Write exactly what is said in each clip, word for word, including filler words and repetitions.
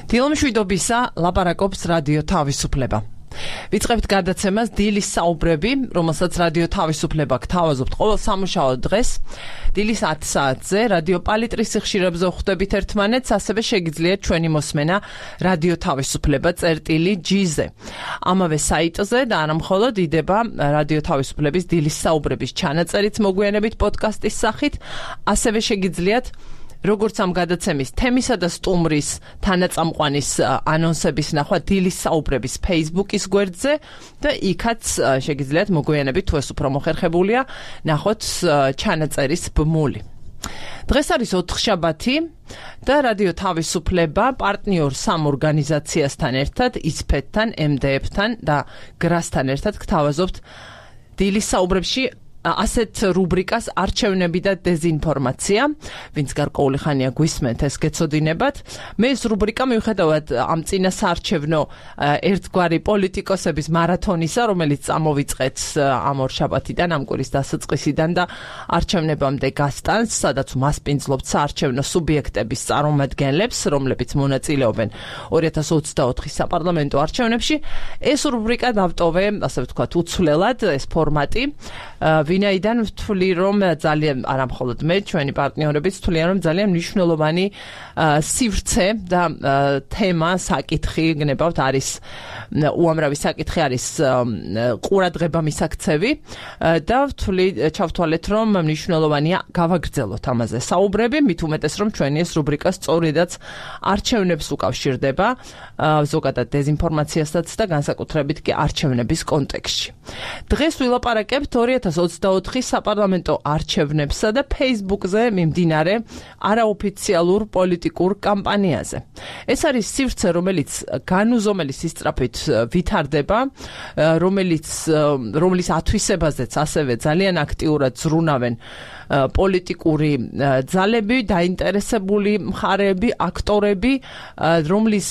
დილომშვიდობისა ლაპარაკობს რადიო თავისუფლება. ვიწყებთ გადაცემას დილის საუბრები, რომელსაც რადიო თავისუფლება გთავაზობთ ყოველ სამუშაო დღეს. დილის ათი საათზე რადიო პალიტრის სიხშირებზე ხვდებით ერთმანეთს, ასევე შეგიძლიათ ჩვენი მოსმენა რადიო თავისუფლება წერტილი ჯი-ზე. ამავე საიტზე და არა მხოლოდ იდება რადიო თავისუფლების დილის საუბრების ჩანაწერით მოგვიანებით პოდკასტის სახით, ასევე შეგიძლიათ როგორც ამ გადაცემის თემისა და სტუმრის თანაწამყვანის ანონსების ნახვა დილის საუბრების Facebook-ის გვერდზე და იქაც შეგიძლიათ მოგვიანებით თუ ეს უფრო მოხერხებულია ნახოთ ჩანაწერის ბმული. დღეს არის ოთხშაბათი და რადიო თავისუფლება პარტნიორ სამ ორგანიზაციასთან ერთად, იცფეთთან, ემ დე ეფ-თან და გრასთან ერთად გთავაზობთ დილის საუბრებში ასეთ რუბრიკას არჩევნები და დეზინფორმაცია, ვინც გარკვეული ხანია გვისმენთ, ეს გეცოდინებათ. მე ეს რუბრიკა მიუხედავად ამ წინა საარჩევნო ერთგვარი პოლიტიკოსების მარათონისა, რომელიც წამოვიწყეთ ამ ორშაბათიდან, ამ კვირის დასაწყისიდან და არჩევნებამდე გასტანს, სადაც მასპინძლობთ საარჩევნო სუბიექტების წარმომადგენლებს, რომლებიც მონაწილეობენ ორი ათას ოცდაოთხის საპარლამენტო არჩევნებში. ეს რუბრიკა დავტოვე, ასე ვთქვათ, უცვლელად, ეს ფორმატი. ვინაიდან ვთვლი, რომ ძალიან არა მხოლოდ მე, ჩვენი პარტნიორებიც თვლიან, რომ ძალიან მნიშვნელოვანი სივრცე და თემა, საკითხი, გნებავთ, არის უამრავი საკითხი არის ყურადღება მისაქცევი და ვთვლი, ჩავთვალეთ, რომ მნიშვნელოვანია გავაგრძელოთ ამაზე საუბრები, მით უმეტეს, რომ ჩვენი ეს რუბრიკა სწორედაც არჩევნებს უკავშირდება, ზოგადად დეზინფორმაციასაც და განსაკუთრებით კი არჩევნების კონტექსტში. დღეს ვილაპარაკებთ ორი ათას ოცდაოთხის საპარლამენტო არჩევნებსა და Facebook-ზე მიმდინარე არაოფიციალურ პოლიტიკურ კამპანიაზე. ეს არის სივრცე, რომელიც განუზომელი სისწრაფით ვითარდება, რომელიც რომლის ათვისებაზეც ასევე ძალიან აქტიურად ზრუნავენ პოლიტიკური ძალები, დაინტერესებული მხარეები, აქტორები, რომლის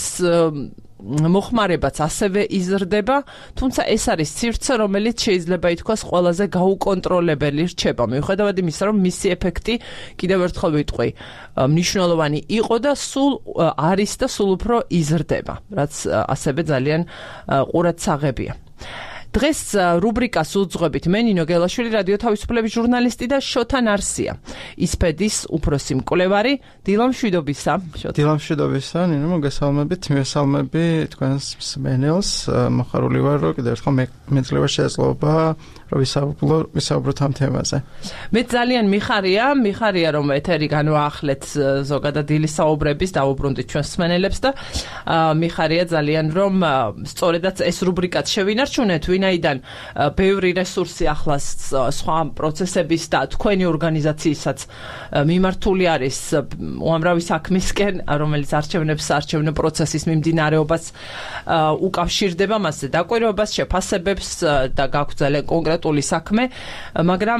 მოხმარებაც ასევე იზრდება, თუმცა ეს არის სივრცე, რომელიც შეიძლება ითქვას ყველაზე გაუკონტროლებელი რჩება, მიუხედავად იმისა, რომ მისი ეფექტი, კიდევ ერთხელ ვიტყვი, მნიშვნელოვანი იყო და სულ არის და სულ უფრო იზრდება, რაც ასევე ძალიან ყურადსაღებია. დღეს რუბრიკას უძღვებით მე ნინო გელაშვილი, რადიო თავისუფლების ჟურნალისტი და შოთა ნარსია, ისფედის უფროსი მკვლევარი. დილამშვიდობისა, შოთა. დილამშვიდობისა, ნინო, მოგესალმებით, მივესალმები თქვენს მსმენელს, მოხარული ვარ, რომ კიდევ ერთხელ მეძლევა შესაძლებლობა რომ ვისაუბროთ ამ თემაზე. მე ძალიან მიხარია, მიხარია რომ ეთერი განვაახლეთ ზოგადად დილის საუბრების, დავუბრუნდით ჩვენს მსმენელებს და მიხარია ძალიან რომ სწორედაც ეს რუბრიკაც შევინარჩუნეთ, ვინაიდან ბევრი რესურსი ახლა სხვა პროცესების და თქვენი ორგანიზაციისაც მიმართული არის უამრავი საქმისკენ, რომელიც არჩევნებს, არჩევნო პროცესის მიმდინარეობას უკავშირდება, მასზე დაკვირვებას, შეფასებებს და გაქვთ ძალიან კონკრეტული საქმე, მაგრამ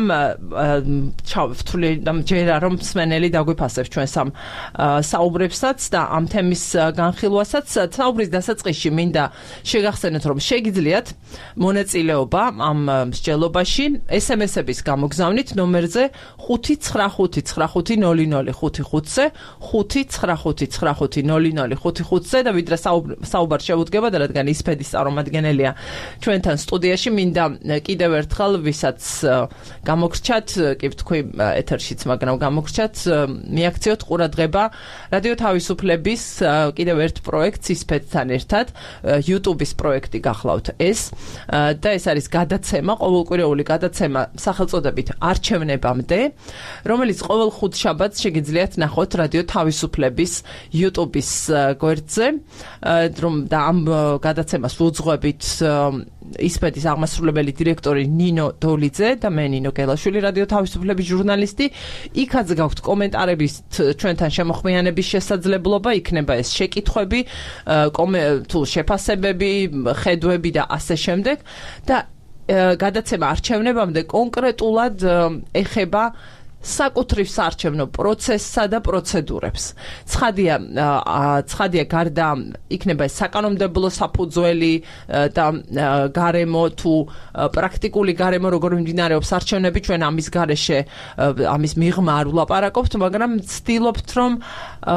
ჩავთვლი და მჯერა რომ მსმენელი დაგვიფასებს ჩვენს ამ საუბრებსაც და ამ თემის განხილვასაც. საუბრის დასაწყისში მინდა შეგახსენოთ, რომ შეგიძლიათ მონაწილეობა ამ მსჯელობაში ეს ემ ეს-ების გამოგზავნით ნომერზე ხუთი ცხრა ხუთი ცხრა ხუთი ნული ნული ხუთი ხუთზე, ხუთი ცხრა ხუთი ცხრა ხუთი ნული ნული ხუთი ხუთზე და ვიდრე საუბარ შევუდგება და რადგან ისფედის წარმომადგენელია ჩვენთან სტუდიაში, მინდა კიდევ ერთხელ ვისაც გამოგრჩათ, კი ვთქვი ეთერშიც, მაგრამ გამოგრჩათ, მიაქციოთ ყურადღება რადიო თავისუფლების კიდევ ერთ პროექტს ისფეთთან ერთად, YouTube-ის პროექტი გახლავთ ეს და ეს არის გადაცემა, ყოველკვირეული გადაცემა სახელწოდებით არჩევნებამდე, რომელიც ყოველ ხუთშაბათს შეგიძლიათ ნახოთ რადიო თავისუფლების YouTube-ის გვერდზე და ამ გადაცემას ვუძღვებით ისფეთის აღმასრულებელი დირექტორი ნინო დოლიძე და მე ნინო გელაშვილი, რადიო თავისუფლების ჟურნალისტი. იქაც გაქვთ კომენტარების ჩვენთან შემოხმიანების შესაძლებლობა, იქნება ეს შეკითხვები, თუ შეფასებები, ხედვები და ასე შემდეგ და გადაცემა არჩევნებამდე კონკრეტულად ეხება საკუთრივ საარჩევნო პროცესსა და პროცედურებს. ცხადია, ცხადია გარდა იქნება ეს საკანონმდებლო საფუძველი და გარემო თუ პრაქტიკული გარემო როგორ მიმდინარეობს არჩევნები, ჩვენ ამის გარეშე ამის მიღმა არ ვლაპარაკობთ, მაგრამ ვცდილობთ რომ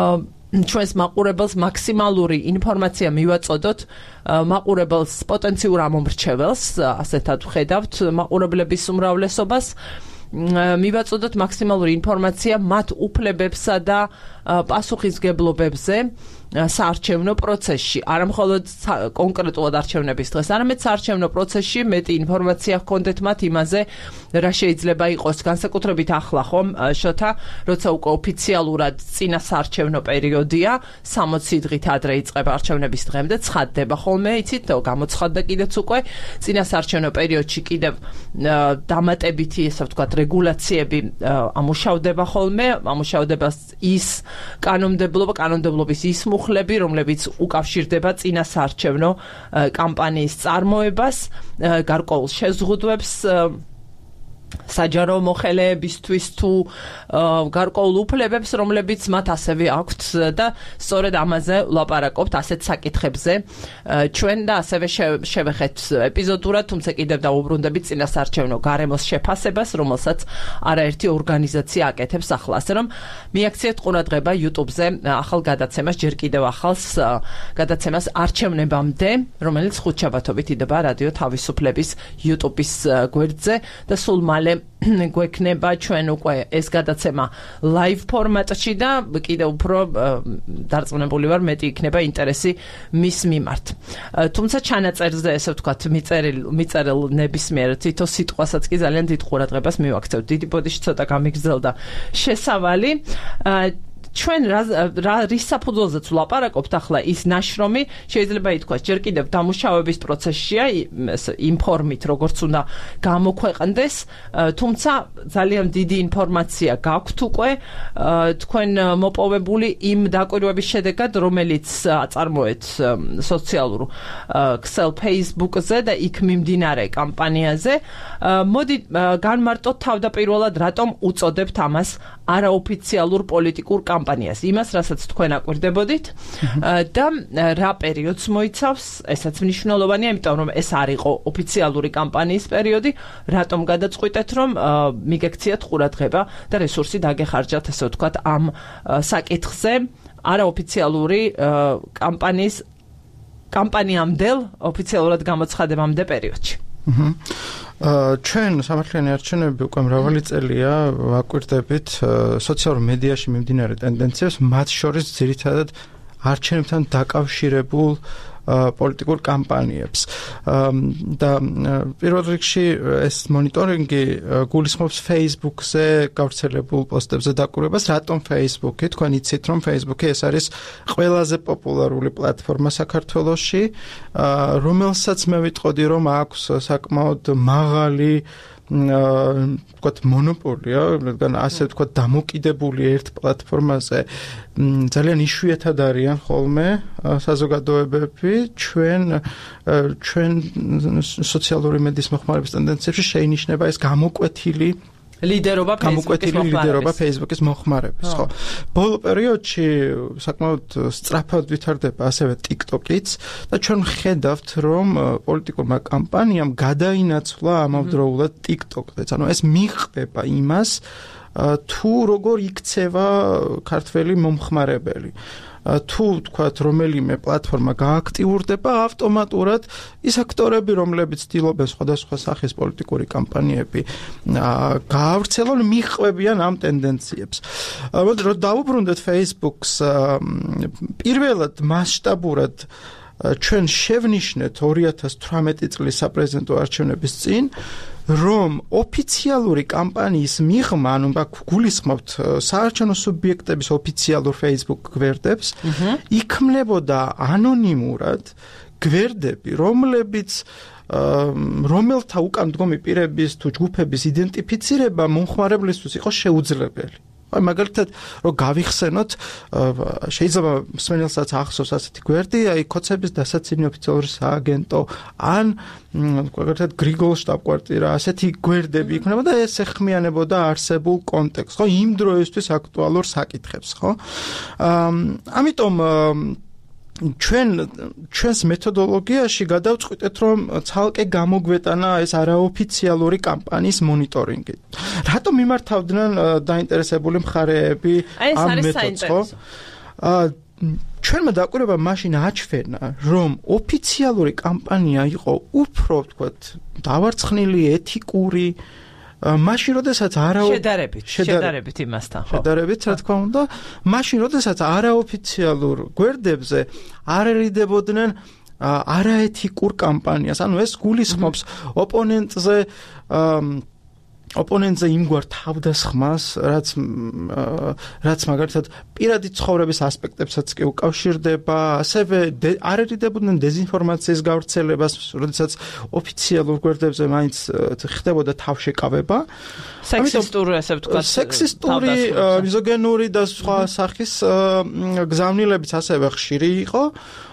ჩვენს მაყურებელს მაქსიმალური ინფორმაცია მივაწოდოთ მაყურებელს პოტენციურ ამომრჩეველს, ასეთად ვხედავთ მაყურებლების უმრავლესობას. მივაწოდოთ მაქსიმალური ინფორმაცია მათ უფლებებსა და პასუხისგებლობებზე საარჩევნო პროცესში, არა მხოლოდ კონკრეტულად არჩევნების დღეს, არამედ საარჩევნო პროცესში მეტი ინფორმაცია ჰქონდეთ მათ იმაზე, რა შეიძლება იყოს განსაკუთრებით ახლა ხომ, შოთა, როცა უკვე ოფიციალურად წინა საარჩევნო პერიოდია, სამოცი დღით ადრე იწყება არჩევნების დღემდე, ცხადდება ხოლმე, იცით, გამოცხადდა კიდეც უკვე, წინა საარჩევნო პერიოდში კიდევ დამატებითი, ესე ვთქვათ, რეგულაციები ამუშავდება ხოლმე, ამუშავდება ის კანონმდებლობა, კანონმდებლობის ის მუხლები, რომლებიც უკავშირდება წინა საარჩევნო კამპანიის წარმოებას, გარკვეულ შეზღუდვებს საჯარო მოხელეებისთვის თუ გარკვეულ უფლებებს, რომლებიც მათ ასევე აქვთ და სწორედ ამაზე ვლაპარაკობთ ასეთ საკითხებზე ჩვენ და ასევე შევეხეთ ეპიზოდურად, თუმცა კიდევ დავუბრუნდებით წინასაარჩევნო გარემოს შეფასებას, რომელსაც არაერთი ორგანიზაცია აკეთებს ახლა. ასე რომ მიაქციეთ ყურადღება YouTube-ზე ახალ გადაცემას, ჯერ კიდევ ახალს გადაცემას არჩევნებამდე, რომელიც ხუთშაბათობით იდება რადიო თავისუფლების YouTube-ის გვერდზე და სულ გვექნება ჩვენ უკვე ეს გადაცემა live ფორმატში და კიდევ უფრო დარწმუნებული ვარ მეტი იქნება ინტერესი მის მიმართ. თუმცა ჩანაწერზე ესე ვთქვათ მიწერილ მიწერილ ნებისმიერ თითო სიტყვასაც კი ძალიან დიდ ყურადღებას მივაქცევთ. დიდი ბოდიში ცოტა გამიგრძელდა შესავალი. ჩვენ რა რის საფუძველზეც ვლაპარაკობთ ახლა ის ნაშრომი შეიძლება ითქვას ჯერ კიდევ დამუშავების პროცესშია იმ ფორმით როგორც უნდა გამოქვეყნდეს, თუმცა ძალიან დიდი ინფორმაცია გაქვთ უკვე თქვენ მოპოვებული იმ დაკვირვების შედეგად, რომელიც აწარმოეთ სოციალურ ქსელ Facebook-ზე და იქ მიმდინარე კამპანიაზე. მოდი განმარტოთ თავდაპირველად რატომ უწოდებთ ამას არაოფიციალურ პოლიტიკურ კამპანიას, იმას, რასაც თქვენ აკვირდებოდით და რა პერიოდს მოიცავს, ესაც მნიშვნელოვანია, იმიტომ რომ ეს არ იყო ოფიციალური კამპანიის პერიოდი, რატომ გადაწყვიტეთ, რომ მიგექციათ ყურადღება და რესურსი დაგეხარჯათ, ესე ვთქვათ, ამ საკითხზე არაოფიციალური კამპანიის კამპანიამდელ ოფიციალურად გამოცხადებამდე პერიოდში. ჩვენ სამართლიანი არჩევნები უკვე მრავალი წელია ვაკვირდებით სოციალურ მედიაში მიმდინარე ტენდენციებს, მათ შორის ძირითადად არჩევნებთან დაკავშირებულ პოლიტიკურ კამპანიებს. და პირველ რიგში ეს მონიტორინგი გულისხმობს Facebook-ზე გავრცელებულ პოსტებზე დაკვირვებას. რატომ Facebook-ი? თქვენ იცით, რომ Facebook-ი ეს არის ყველაზე პოპულარული პლატფორმა საქართველოში, რომელსაც მე ვიტყოდი, რომ აქვს საკმაოდ მაღალი ვთქვათ მონოპოლია, რადგან ასე ვთქვათ დამოკიდებული ერთ პლატფორმაზე ძალიან იშვიათად არიან ხოლმე საზოგადოებები ჩვენ ჩვენ სოციალური მედიის მოხმარების ტენდენციებში შეინიშნება ეს გამოკვეთილი ლიდერობა ლიდერობა Facebook-ის მოხმარების, ხო. ბოლო პერიოდში საკმაოდ სწრაფად ვითარდება ასევე TikTok-იც და ჩვენ ხედავთ, რომ პოლიტიკურმა კამპანიამ გადაინაცვლა ამავდროულად TikTok-ზე. ანუ ეს მიჰყვება იმას, თუ როგორ იქცევა ქართველი მომხმარებელი. თუ თქვათ რომელიმე პლატფორმა გააქტიურდება, ავტომატურად ის აქტორები, რომლებიც ცდილობენ სხვადასხვა სახის პოლიტიკური კამპანიები გაავრცელონ, მიჰყვებიან ამ ტენდენციებს. მოდი რომ დავუბრუნდეთ Facebook-ს, პირველად მასშტაბურად ჩვენ შევნიშნეთ ორი ათას თვრამეტი წლის საპრეზიდენტო არჩევნების წინ, რომ ოფიციალური კამპანიის მიღმა, ანუ გულისხმობთ საარჩევნო სუბიექტების ოფიციალურ Facebook გვერდებს, იქმნებოდა ანონიმურად გვერდები, რომლებიც რომელთა უკან მდგომი პირების თუ ჯგუფების იდენტიფიცირება მომხმარებლისთვის იყო შეუძლებელი. აი მაგალითად რომ გავიხსენოთ, შეიძლება მსმენელსაც ახსოვს ასეთი გვერდი, აი ქოცების დასაცინი ოფიციალური სააგენტო ან მაგალითად გრიგოლ შტაბ-კვარტირა, ასეთი გვერდები იქნება და ეს ეხმიანებოდა არსებულ კონტექსტს, ხო, იმ დროისთვის აქტუალურ საკითხებს, ხო? ამიტომ ჩვენ ჩვენს მეთოდოლოგიაში გადავწყვიტეთ, რომ ცალკე გამოგვეტანა ეს არაოფიციალური კამპანიის მონიტორინგი. რატომ მიმართავდნენ დაინტერესებული მხარეები ამ მეთოდს, ხო? აა ჩვენმა დაკვირვება მაშინ აჩვენა, რომ ოფიციალური კამპანია იყო უფრო, ვთქვათ, დავარცხნილი, ეთიკური, მაშინ როდესაც არა შედარებით, შედარებით იმასთან, ხო. შედარებით, რა თქმა უნდა, მაშინ როდესაც არაოფიციალურ გვერდებზე არ ერიდებოდნენ არაეთიკურ კამპანიას, ანუ ეს გულისხმობს ოპონენტზე ოპონენტზე იმგვარ თავდასხმას, რაც რაც მაგალითად პირადი ცხოვრების ასპექტებსაც კი უკავშირდება, ასევე არ ერიდებოდნენ დეზინფორმაციის გავრცელებას, როდესაც ოფიციალურ გვერდებზე მაინც ხდებოდა თავშეკავება. სექსისტური, ასე ვთქვათ, სექსისტური, მიზოგენური და სხვა სახის გზავნილებიც ასევე ხშირი იყო.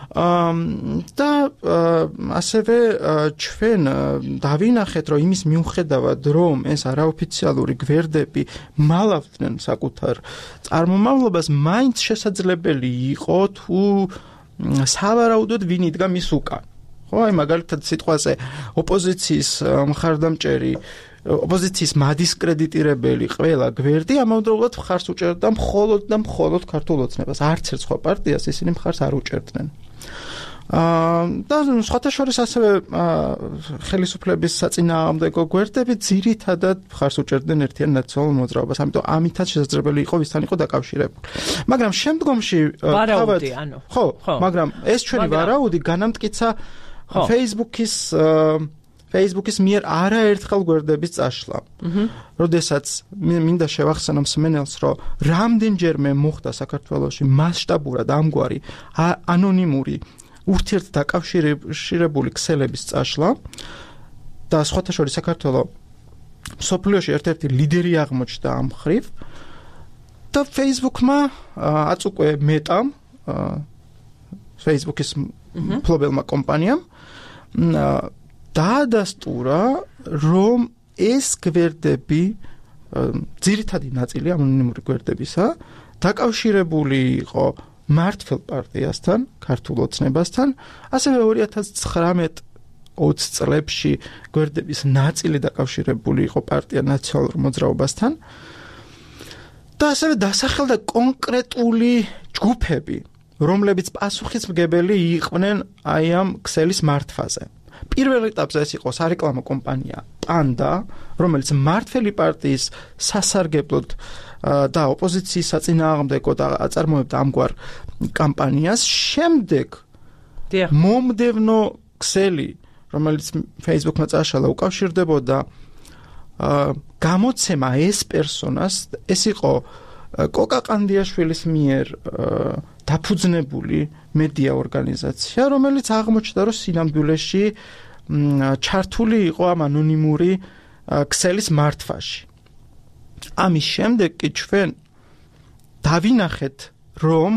და ასევე ჩვენ დავინახეთ, რომ იმის მიუხედავად, რომ ეს არაოფიციალური გვერდები მალავდნენ საკუთარ წარმომავლობას, მაინც შესაძლებელი იყო თუ სავარაუდოდ ვინ იდგა მის უკან. ხო, აი მაგალითად სიტყვაზე ოპოზიციის მხარდამჭერი ოპოზიციის მადისკრედიტირებელი ყველა გვერდი ამავდროულად მხარს უჭერდა მხოლოდ და მხოლოდ ქართულ ოცნებას. არც ერთ სხვა პარტიას ისინი მხარს არ უჭერდნენ. აა და სხვათა შორის ასევე ხელისუფლების საწინააღმდეგო გვერდები ძირითადად მხარს უჭერდნენ ერთიან ნაციონალურ მოძრაობას, ამიტომ ამითაც შესაძლებელი იყო ვისთან იყო დაკავშირებული. მაგრამ შემდგომში ვარაუდი, ანუ ხო, მაგრამ ეს ჩვენი ვარაუდი განამტკიცა Facebook-ის Facebook-ის მიერ არაერთხელ გვერდების წაშლა. როდესაც მინდა შევახსენო მსმენელს, რომ რამდენჯერმე მოხდა საქართველოში მასშტაბურად ამგვარი ანონიმური ურთიერთდაკავშირებული ქსელების წაშლა და სხვათა შორის საქართველოს მსოფლიოში ერთ-ერთი ლიდერი აღმოჩნდა ამ მხრივ და Facebook-მა აწ უკვე მეტამ Facebook-ის მფლობელმა კომპანიამ დაადასტურა, რომ ეს გვერდები ძირითადი ნაწილი ანონიმური გვერდებისა დაკავშირებული იყო მართლ პარტიასთან, ქართულ ოცნებასთან, ასევე ორი ათას ცხრამეტ ოცი წლებში გვერდების ნაწილი დაკავშირებული იყო პარტია ნაციონალურ მოძრაობასთან და ასევე დასახელდა კონკრეტული ჯგუფები, რომლებიც პასუხისმგებელი იყვნენ აი ამ ქსელის მართვაზე. პირველ ეტაპზე ეს იყო სარეკლამო კომპანია პანდა, რომელიც მართველი პარტიის სასარგებლოდ და ოპოზიციის საწინააღმდეგო და აწარმოებდა ამგვარ კამპანიას. შემდეგ მომდევნო ქსელი, რომელიც Facebook-მა წაშალა, უკავშირდებოდა გამოცემა ეს პერსონას, ეს იყო კოკა ყანდიაშვილის მიერ დაფუძნებული მედია ორგანიზაცია, რომელიც აღმოჩნდა, რომ სინამდვილეში ჩართული იყო ამ ანონიმური ქსელის მართვაში. ამის შემდეგ კი ჩვენ დავინახეთ, რომ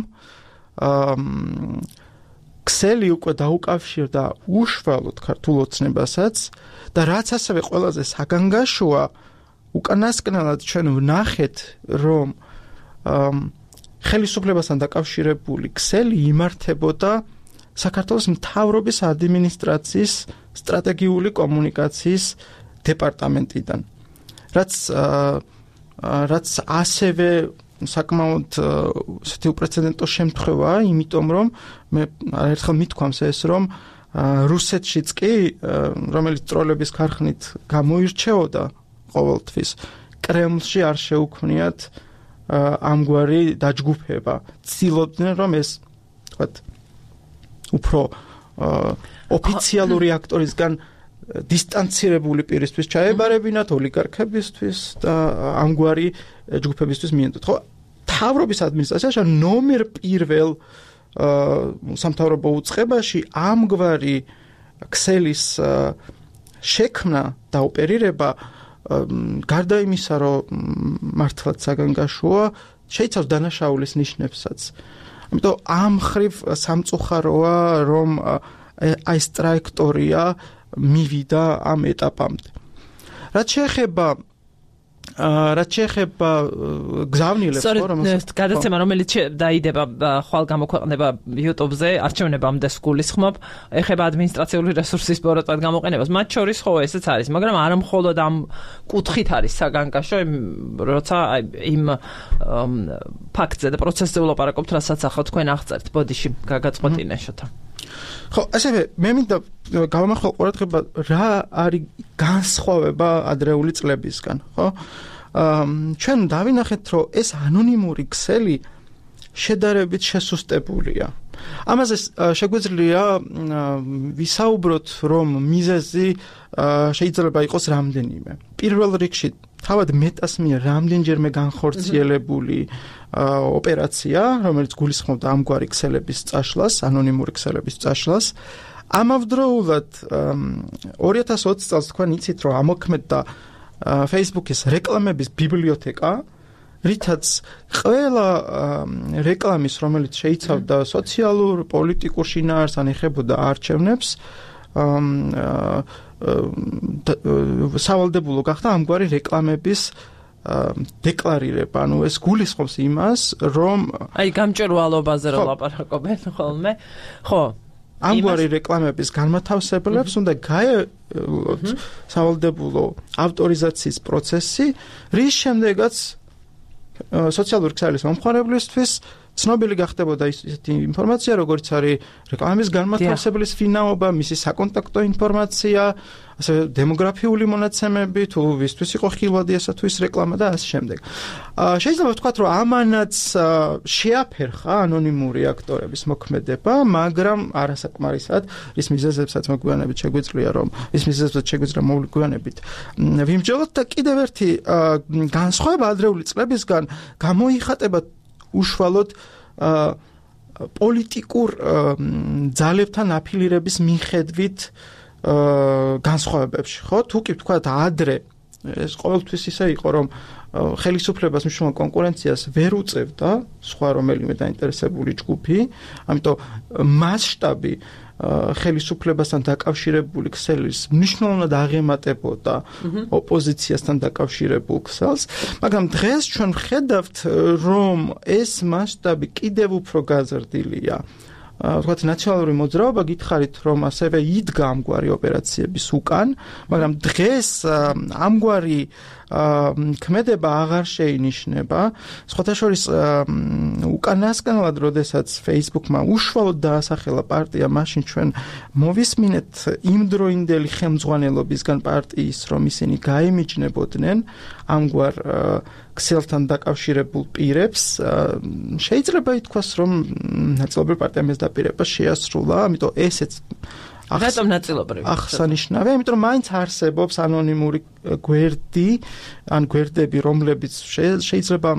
ქსელი უკვე დაუკავშირდა უშუალოდ ქართულ ოცნებასაც და რაც ასევე ყველაზე საგანგაშოა, უკანასკნელად ჩვენ ვნახეთ, რომ ხელისუფლებასთან დაკავშირებული ქსელი იმართებოდა საქართველოს მთავრობის ადმინისტრაციის სტრატეგიული კომუნიკაციის დეპარტამენტიდან. რაც რაც ასევე საკმაოდ ისეთი უპრეცედენტო შემთხვევაა, იმიტომ რომ მე ერთხელ მithქვამს ეს, რომ რუსეთშიც კი, რომელიც ტროლების ქარხნით გამოირჩეოდა ყოველთვის, კრემლში არ შეუქმნიათ ამგვარი დაჯგუფება. ცდილობდნენ, რომ ეს, თქვათ, უფრო ოფიციალური აქტორისგან დისტანცირებული პირისთვის ჩაებარებინათ, ოლიგარქებისთვის და ამგვარი ჯგუფებისთვის მიენდოთ. ხო, მთავრობის ადმინისტრაციაში ნომერ პირველ სამთავრობო უწყებაში ამგვარი ქსელის შექმნა და ოპერირება გარდა იმისა, რომ მართლაც საგანგაშოა, შეიცავს დანაშაულის ნიშნებსაც. ამიტომ ამ ხრივ სამწუხაროა, რომ აი ეს ტრაექტორია მივიდა ამ ეტაპამდე. რაც შეეხება რაც შეეხება გზავნილებს, ხო, რომელსაც გადაცემა, რომელიც დაიდება ხვალ გამოქვეყნება YouTube-ზე, არჩევნებამდე გულისხმობ, ეხება ადმინისტრაციული რესურსის პოროტად გამოყენებას. მათ შორის ხო ესეც არის, მაგრამ არა მხოლოდ ამ კუთხით არის საგანგაშო, როცა იმ ფაქტზე და პროცესზე ვლაპარაკობთ, რასაც ახლა თქვენ აღწერთ, ბოდიში გაგაწყვეტინე შოთა. ხო, ასევე მე მინდა გავამახვილო ყურადღება რა არის განსხვავება ადრეული წლებისგან, ხო? ჩვენ დავინახეთ, რომ ეს ანონიმური ქსელი შედარებით შესუსტებულია. ამაზე შეგვიძლია ვისაუბროთ, რომ მიზეზი შეიძლება იყოს რამდენიმე. პირველ რიგში თავად მეტას მიერ რამდენჯერმე განხორციელებული ოპერაცია, რომელიც გულისხმობდა ამგვარი ქსელების წაშლას, ანონიმური ქსელების წაშლას. ამავდროულად ორი ათას ოცი წელს თქვენ იცით, რომ ამოქმედდა Facebook-ის რეკლამების ბიბლიოთეკა, რითაც ყველა რეკლამის, რომელიც შეიცავდა სოციალურ, პოლიტიკურ შინაარსს ან ეხებოდა არჩევნებს, სავალდებულო გახდა ამგვარი რეკლამების დეკლარირება. ანუ ეს გულისხმობს იმას, რომ აი გამჭვირვალობაზე რომ ლაპარაკობენ ხოლმე. ხო. ამგვარი რეკლამების განმათავსებლებს უნდა გაევლოთ სავალდებულო ავტორიზაციის პროცესი, რის შემდეგაც სოციალური ქსელის მომხმარებლისთვის ცნობილი გახდებოდა ისეთი ინფორმაცია, როგორც არის რეკლამის განმათავსებლის ვინაობა, მისი საკონტაქტო ინფორმაცია, ასევე დემოგრაფიული მონაცემები, თუ ვისთვის იყო ხილვადი ესა თუ ის რეკლამა და ასე შემდეგ. შეიძლება ვთქვათ, რომ ამანაც შეაფერხა ანონიმური აქტორების მოქმედება, მაგრამ არასაკმარისად ის მიზეზებსაც მოგვიანებით შეგვიძლია, რომ ის მიზეზებსაც შეგვიძლია მოგვიანებით ვიმჯეროთ და კიდევ ერთი განსხვავება ადრეული წლებისგან გამოიხატება უშუალოდ პოლიტიკურ ძალებთან აფილირების მიხედვით განსხვავებებში, ხო? თუ კი ვთქვათ ადრე ეს ყოველთვის ისე იყო, რომ ხელისუფლებას მნიშვნელოვან კონკურენციას ვერ უწევდა სხვა რომელიმე დაინტერესებული ჯგუფი, ამიტომ მასშტაბი ხელისუფლებასთან დაკავშირებული ქსელის მნიშვნელოვნად აღემატებოდა ოპოზიციასთან დაკავშირებულ ქსელს, მაგრამ დღეს ჩვენ ვხედავთ, რომ ეს მასშტაბი კიდევ უფრო გაზრდილია. ვთქვათ, ნაციონალური მოძრაობა გითხარით, რომ ასევე იდგა ამგვარი ოპერაციების უკან, მაგრამ დღეს ამგვარი ქმედება აღარ შეინიშნება. სხვათა შორის უკანასკნელად, როდესაც Facebook-მა უშუალოდ დაასახელა პარტია, მაშინ ჩვენ მოვისმინეთ იმდროინდელი ხელმძღვანელობისგან პარტიის, რომ ისინი გაემიჯნებოდნენ ამგვარ ქსელთან დაკავშირებულ პირებს. შეიძლება ითქვას, რომ ნაწილობრივ პარტიამ ეს დაპირება შეასრულა, ამიტომ ესეც რატომ ნაწილობრივ? აღსანიშნავია, იმიტომ რომ მაინც არსებობს ანონიმური გვერდი, ან გვერდები, რომლებიც შეიძლება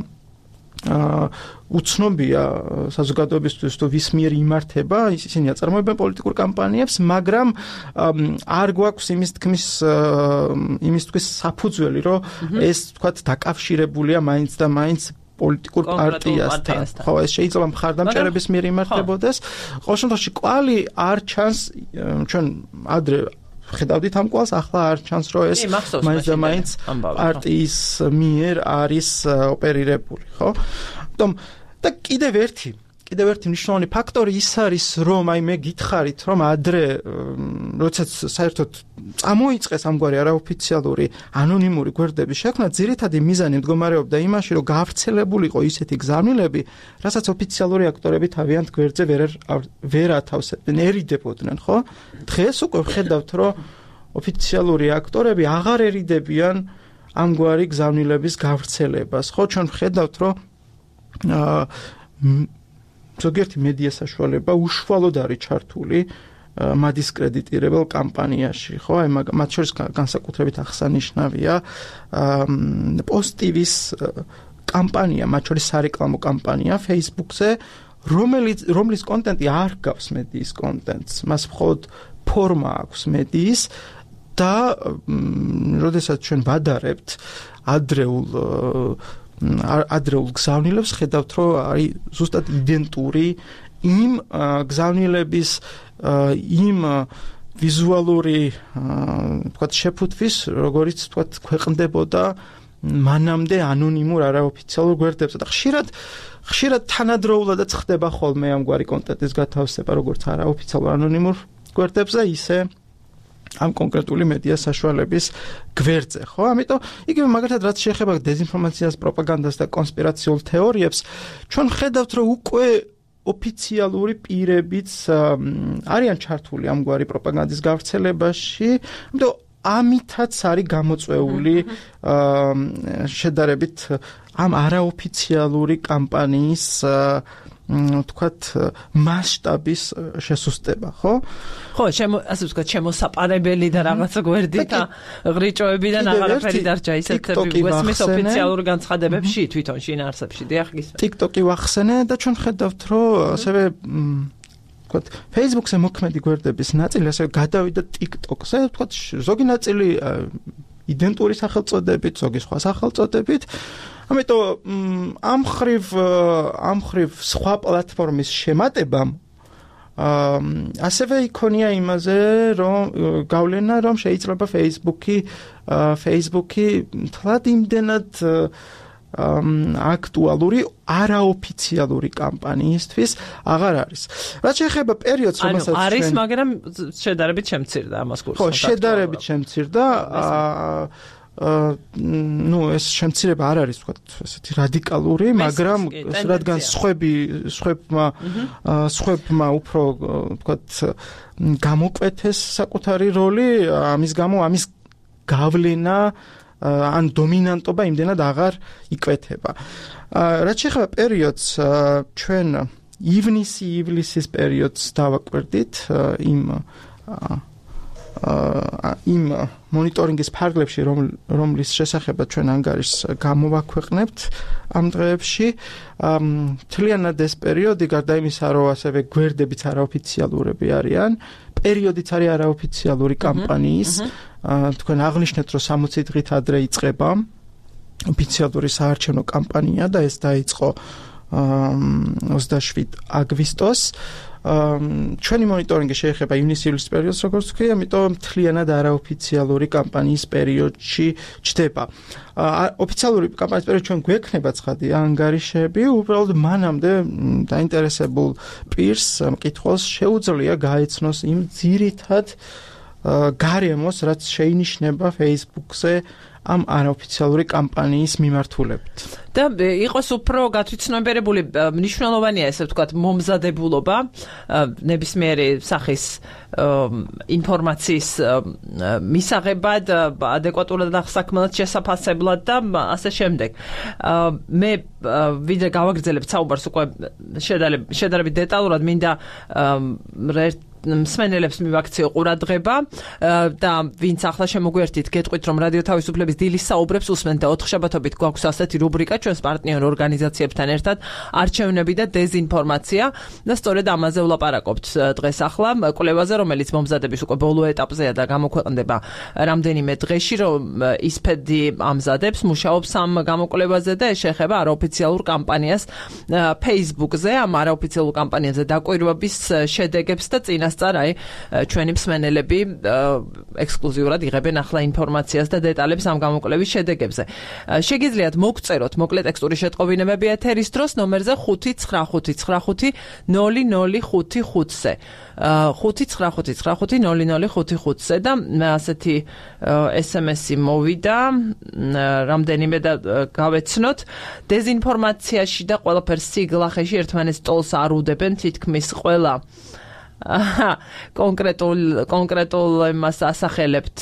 უცნობია საზოგადოებისთვის, თუ ვის მიერ იმართება, ისინი აწარმოებენ პოლიტიკურ კამპანიებს, მაგრამ არ გვაქვს იმის თქმის იმის თქმის საფუძველი, რომ ეს თქვათ დაკავშირებულია მაინც და მაინც პოლიტიკურ პარტიასთან. ხო, ეს შეიძლება მხარდამჭერების მიერ იმართებოდეს. ყოველ შემთხვევაში კვალი არ ჩანს, ჩვენ ადრე ხედავდით ამ კვალს, ახლა არ ჩანს, რომ ეს მაინც და მაინც პარტიის მიერ არის ოპერირებული, ხო? ამიტომ და კიდევ ერთი კიდევ ერთი მნიშვნელოვანი ფაქტორი ის არის, რომ აი მე გითხარით, რომ ადრე როდესაც საერთოდ წამოიწყეს ამგვარი არაოფიციალური ანონიმური გვერდების შექმნა, ძირითადი მიზანი მდგომარეობდა იმაში, რომ გავრცელებულიყო ისეთი გზავნილები, რასაც ოფიციალური აქტორები თავიანთ გვერდზე ვერ ვერ ათავსებდნენ, ერიდებოდნენ, ხო? დღეს უკვე ვხედავთ, რომ ოფიციალური აქტორები აღარერიდებიან ამგვარი გზავნილების გავრცელებას, ხო? ჩვენ ვხედავთ, რომ აა ზოგიერთი მედია საშუალება უშუალოდ არის ჩართული მადისკრედიტირებელ კამპანიაში, ხო? აი მათ შორის განსაკუთრებით აღსანიშნავია პოსტივის კამპანია, მათ შორის სარეკლამო კამპანია Facebook-ზე, რომელიც რომლის კონტენტი არ გავს მედიის კონტენტს, მას მხოლოდ ფორმა აქვს მედიის და როდესაც ჩვენ ვადარებთ ადრეულ ადრეულ გზავნილებს, ხედავთ, რომ არის ზუსტად იდენტური იმ გზავნილების იმ ვიზუალური თქვათ შეფუთვის, როგორც თქვათ ქვეყნდებოდა მანამდე ანონიმურ არაოფიციალურ გვერდებზე და ხშირად ხშირად თანადროულადაც ხდება ხოლმე ამგვარი კონტენტის გათავსება როგორც არაოფიციალურ ანონიმურ გვერდებზე, ისე ამ კონკრეტული მედია საშუალების გვერდზე, ხო? ამიტომ იგივე მაგალითად რაც შეეხება დეзინფორმაციას, პროპაგანდას და კონსპირაციულ თეორიებს, ჩვენ ხედავთ, რომ უკვე ოფიციალური პირებიც არიან ჩართული ამგვარი პროპაგანდის გავრცელებაში, ამიტომ ამითაც არის გამოწვეული შედარებით ამ არაოფიციალური კამპანიის თქვათ მასშტაბის შესუსტება, ხო? ხო, შემო ასე ვთქვათ, შემოსაპარებელი და რაღაცა გვერდი და ღრიჭოებიდან აღარაფერი დარჩა ისეთები გვესმის ოფიციალურ განცხადებებში თვითონ შინაარსებში, დიახ, გისმენთ. TikTok-ი ვახსენე და ჩვენ ხედავთ, რომ ასევე ვთქვათ, Facebook-ზე მოქმედი გვერდების ნაწილი ასევე გადავიდა TikTok-ზე, ვთქვათ, ზოგი ნაწილი იდენტური სახელწოდებით, ზოგი სხვა სახელწოდებით. ამიტომ ამ ხრივ ამ ხრივ სხვა პლატფორმის შემატებამ ასევე იქონია იმაზე, რომ გავლენა, რომ შეიძლება Facebook-ი Facebook-ი თლად იმდენად აქტუალური არაოფიციალური კამპანიისთვის აღარ არის. რაც შეეხება პერიოდს, რომელსაც ჩვენ არის, მაგრამ შედარებით შემცირდა ამას კურსს. ხო, შედარებით შემცირდა. ну ეს შემცირება არ არის ვთქვათ ესეთი რადიკალური, მაგრამ რადგან სხვები სხვებმა სხვებმა უფრო ვთქვათ გამოკვეთეს საკუთარი როლი, ამის გამო ამის გავლენა ან დომინანტობა იმდენად აღარ იკვეთება. რაც შეეხება პერიოდს, ჩვენ ივნისი ივლისის პერიოდს დავაკვირდით იმ იმ მონიტორინგის ფარგლებში, რომლის შესახებაც ჩვენ ანგარიშს გამოვაქვეყნებთ ამ დღეებში, მთლიანად ეს პერიოდი, გარდა იმისა, რომ ასევე გვერდებიც არაოფიციალურები არიან, პერიოდიც არის არაოფიციალური კამპანიის, თქვენ აღნიშნეთ, რომ სამოცი დღით ადრე იწყება ოფიციალური საარჩევნო კამპანია და ეს დაიწყო ოცდაშვიდ აგვისტოს. ჩვენი მონიტორინგი შეეხება ივნისი-ივლისის პერიოდს, როგორც ვთქვი, ამიტომ მთლიანად არაოფიციალური კამპანიის პერიოდში ჩდება. ოფიციალური კამპანიის პერიოდში ჩვენ გვექნება ცხადი ანგარიშები, უბრალოდ მანამდე დაინტერესებულ პირს მკითხველს შეუძლია გაეცნოს იმ ძირითად გარემოს, რაც შეინიშნება Facebook-ზე ამ არაოფიციალური კამპანიის მიმართულებით. და იყოს უფრო გათვითცნობიერებული, მნიშვნელოვანია ესე ვთქვათ მომზადებულობა ნებისმიერი სახის ინფორმაციის მისაღებად, ადეკვატურად აღსაქმნელად, შესაფასებლად და ასე შემდეგ. მე ვიდრე გავაგრძელებთ საუბარს უკვე შედარებით დეტალურად, მინდა მსმენელებს მივაქციო ყურადღება და ვინც ახლა შემოგვერთით, გეტყვით, რომ რადიო თავისუფლების დილის საუბრებს უსმენთ და ოთხშაბათობით გვაქვს ასეთი რუბრიკა ჩვენს პარტნიორ ორგანიზაციებთან ერთად, არჩევნები და დეзინფორმაცია და სწორედ ამაზე ვლაპარაკობთ დღეს ახლა კვლევაზე, რომელიც მომზადების უკვე ბოლო ეტაპზეა და გამოქვეყნდება რამდენიმე დღეში, რომ ისფედი ამზადებს, მუშაობს ამ გამოკვლევაზე და ეს შეეხება არაოფიციალურ კამპანიას Facebook-ზე, ამ არაოფიციალურ კამპანიაზე დაკვირვების შედეგებს და წინა წარაი ჩვენი მსმენელები ექსკლუზიურად იღებენ ახლა ინფორმაციას და დეტალებს ამ გამოკვლევის შედეგებზე. შეგიძლიათ მოგწეროთ მოკლე ტექსტური შეტყობინებები ეთერის დროს ნომერზე ხუთი ცხრა ხუთი ცხრა ხუთი ნული ნული ხუთი ხუთზე. ხუთი ცხრა ხუთი ცხრა ხუთი ნული ნული ხუთი ხუთზე და ასეთი ესემესი მოვიდა რამდენიმე და გავეცნოთ. დეзინფორმაციაში და ყველაფერს სიგლახეში ერთმანეთს ტოლს არ უდებენ თითქმის ყველა კონკრეტულ კონკრეტულ იმას ასახელებთ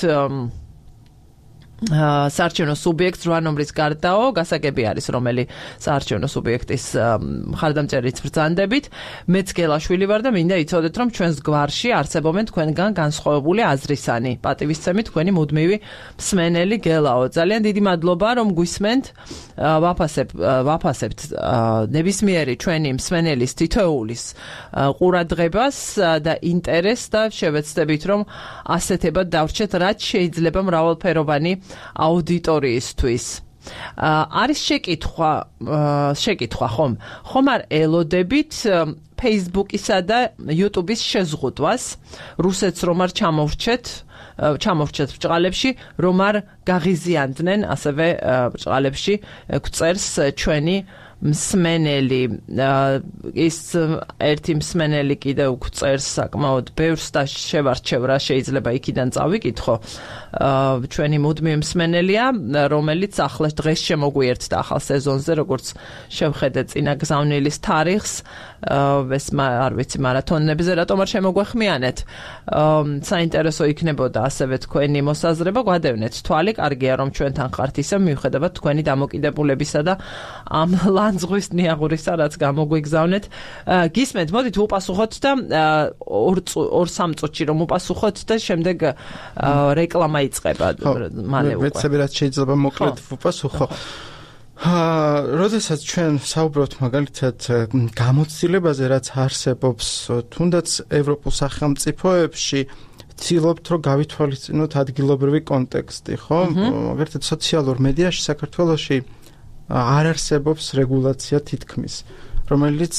საარჩევნო სუბიექტს რვა ნომრის გარდაო, გასაგები არის რომელი საარჩევნო სუბიექტის მხარდამჭერით ბრძანდებით. მეც გელაშვილი ვარ და მინდა იცოდეთ, რომ ჩვენს გვარში არსებობენ თქვენგან განსხვავებული აზრისანი. პატივისცემით თქვენი მუდმივი მსმენელი გელაო. ძალიან დიდი მადლობა, რომ გვისმენთ. ვაფასებ ვაფასებთ ნებისმიერი ჩვენი მსმენელის თითოეულის ყურადღებას და ინტერესს და შევეცდებით, რომ ასეთებად დავრჩეთ, რაც შეიძლება მრავალფეროვანი აუდიტორიისთვის. არის შეკითხვა, შეკითხვა ხომ? ხომ არ ელოდებით Facebook-ისა და YouTube-ის შეზღუდვას? რუსეთს რომ არ ჩამოვრჩეთ, ჩამოვრჩეთ ბრჭყალებში, რომ არ გაღიზიანდნენ ასევე ბრჭყალებში გვწერს ჩვენი მსმენელი ის ერთი მსმენელი კიდევ გვწერს საკმაოდ ბევრს და შევარჩევ რა შეიძლება იქიდან წავიკითხო ჩვენი მუდმივი მსმენელია რომელიც ახლა დღეს შემოგვიერთდა ახალ სეზონზე როგორც შევხედე წინა გზავნილის თარიღს ეს არ ვიცი მარათონებზე რატომ არ შემოგვეხმიანეთ საინტერესო იქნებოდა ასევე თქვენი მოსაზრება გვადევნეთ თვალი კარგია რომ ჩვენთან ხართ ისე მიუხედავად თქვენი დამოკიდებულებისა და ამ ლანძღვის ნიაღურისა რაც გამოგვიგზავნეთ გისმენთ მოდით უპასუხოთ და ორ სამ წუთში რომ უპასუხოთ და შემდეგ რეკლამა იწყება მალე უკვე ვეცები რაც შეიძლება მოკლედ ვუპასუხო როდესაც ჩვენ საუბრობთ მაგალითად გამოცდილებაზე რაც არსებობს თუნდაც ევროპულ სახელმწიფოებში ვცდილობთ რომ გავითვალისწინოთ ადგილობრივი კონტექსტი ხო მაგალითად სოციალურ მედიაში საქართველოში არ არსებობს რეგულაცია თითქმის რომელიც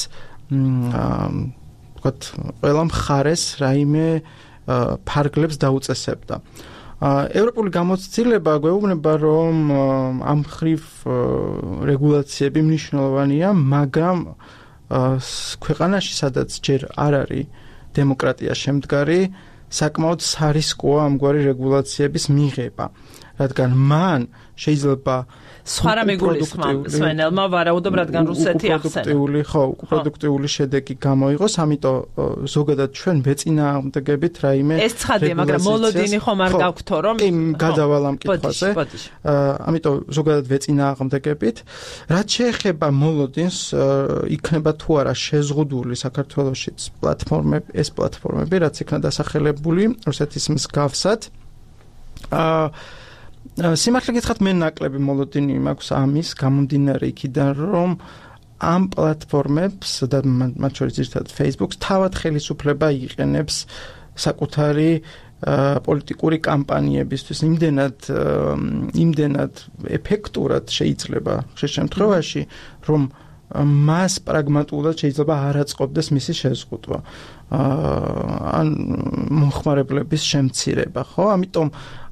ვთქვათ ყველა მხარეს რაიმე ფარგლებს დაუწესებდა ევროპული გამოცდილება გვეუბნება რომ ამ ხრივ რეგულაციები მნიშვნელოვანია მაგრამ ქვეყანაში სადაც ჯერ არ არის დემოკრატია შემდგარი საკმაოდ სარისკოა ამგვარი რეგულაციების მიღება რადგან მან შეიძლება სხვა რამე გულისხმობ ვარაუდობ რადგან რუსეთი ახსენა პროდუქტიული ხო პროდუქტიული შედეგი გამოიღოს ამიტომ ზოგადად ჩვენ ვეწინააღმდეგებით რაიმე ეს ცხადია მაგრამ მოლოდინი ხომ არ გავქთო რომ კი გადავალ ამ კითხვაზე ამიტომ ზოგადად ვეწინააღმდეგებით რაც შეეხება მოლოდინს იქნება თუ არა შეზღუდული საქართველოშიც პლატფორმები ეს პლატფორმები რაც იქნა დასახელებული რუსეთის მსგავსად აა სიმართლე გითხრათ მე ნაკლები მოლოდინი მაქვს ამის გამომდინარე იქიდან რომ ამ პლატფორმებს და მათ შორის ერთად Facebook-ს თავად ხელისუფლება იყენებს საკუთარი პოლიტიკური კამპანიებისთვის იმდენად იმდენად ეფექტურად შეიძლება ხშირ შემთხვევაში რომ მას პრაგმატულად შეიძლება არ აწყობდეს მისი შეზღუდვა ან მომხმარებლების შემცირება ხო ამიტომ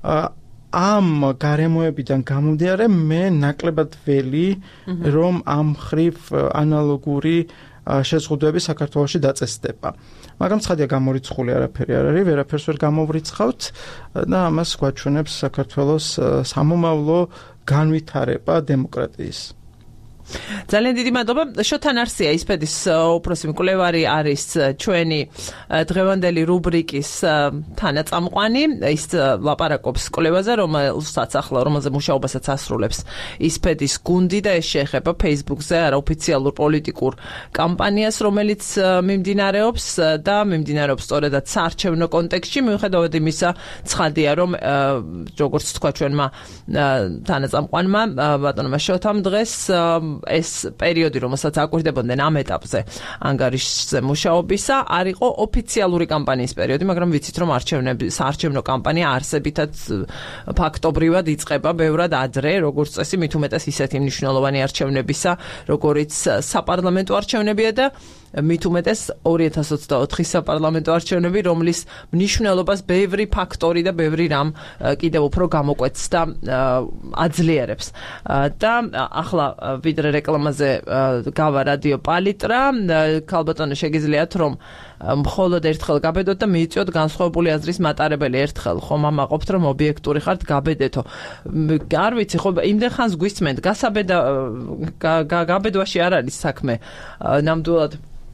ამ გარემოებიდან გამომდინარე მე ნაკლებად ველი რომ ამ ხრივ ანალოგური შეზღუდვები საქართველოში დაწესდება მაგრამ ცხადია გამორიცხული არაფერი არ არის ვერაფერს ვერ გამოვრიცხავთ და ამას გვაჩვენებს საქართველოს სამომავლო განვითარება დემოკრატიის ძალიან დიდი მადლობა შოთან არსია ისპედის უფროსი მკვლევარი არის ჩვენი დღევანდელი რუბრიკის თანაწამყვანი ის ლაპარაკობს კვლევაზე რომელსაც ახლა რომელზე მუშაობასაც ასრულებს ისპედის გუნდი და ეს შეეხება Facebook-ზე არაოფიციალურ პოლიტიკურ კამპანიას რომელიც მიმდინარეობს და მიმდინარეობს სწორედაც საარჩევნო კონტექსტში მიუხედავად იმისა ცხადია რომ როგორც თქვა ჩვენმა თანაწამყვანმა ბატონმა შოთამ დღეს ეს პერიოდი რომელსაც აკვირდებოდნენ ამ ეტაპზე ანგარიშზე მუშაობისა არ იყო ოფიციალური კამპანიის პერიოდი მაგრამ ვიცით რომ არჩევნების საარჩევნო კამპანია არსებითად ფაქტობრივად იწყება ბევრად ადრე როგორც წესი მით უმეტეს ისეთი მნიშვნელოვანი არჩევნებისა როგორიც საპარლამენტო არჩევნებია და მით უმეტეს ორი ათას ოცდაოთხის საპარლამენტო არჩევნები რომლის მნიშვნელობას ბევრი ფაქტორი და ბევრი რამ კიდევ უფრო გამოკვეთს და აძლიერებს და ახლა ვიდრე რეკლამაზე გავა რადიო პალიტრა ქალბატონო შეგიძლიათ რომ მხოლოდ ერთხელ გაბედოთ და მიიწვიოთ განსხვავებული აზრის მატარებელი ერთხელ ხომ ამაყოფთ რომ ობიექტური ხართ გაბედეთო არ ვიცი ხო იმდენ ხანს გვისმენთ გასაბედა გაბედვაში არ არის საქმე ნამდვილად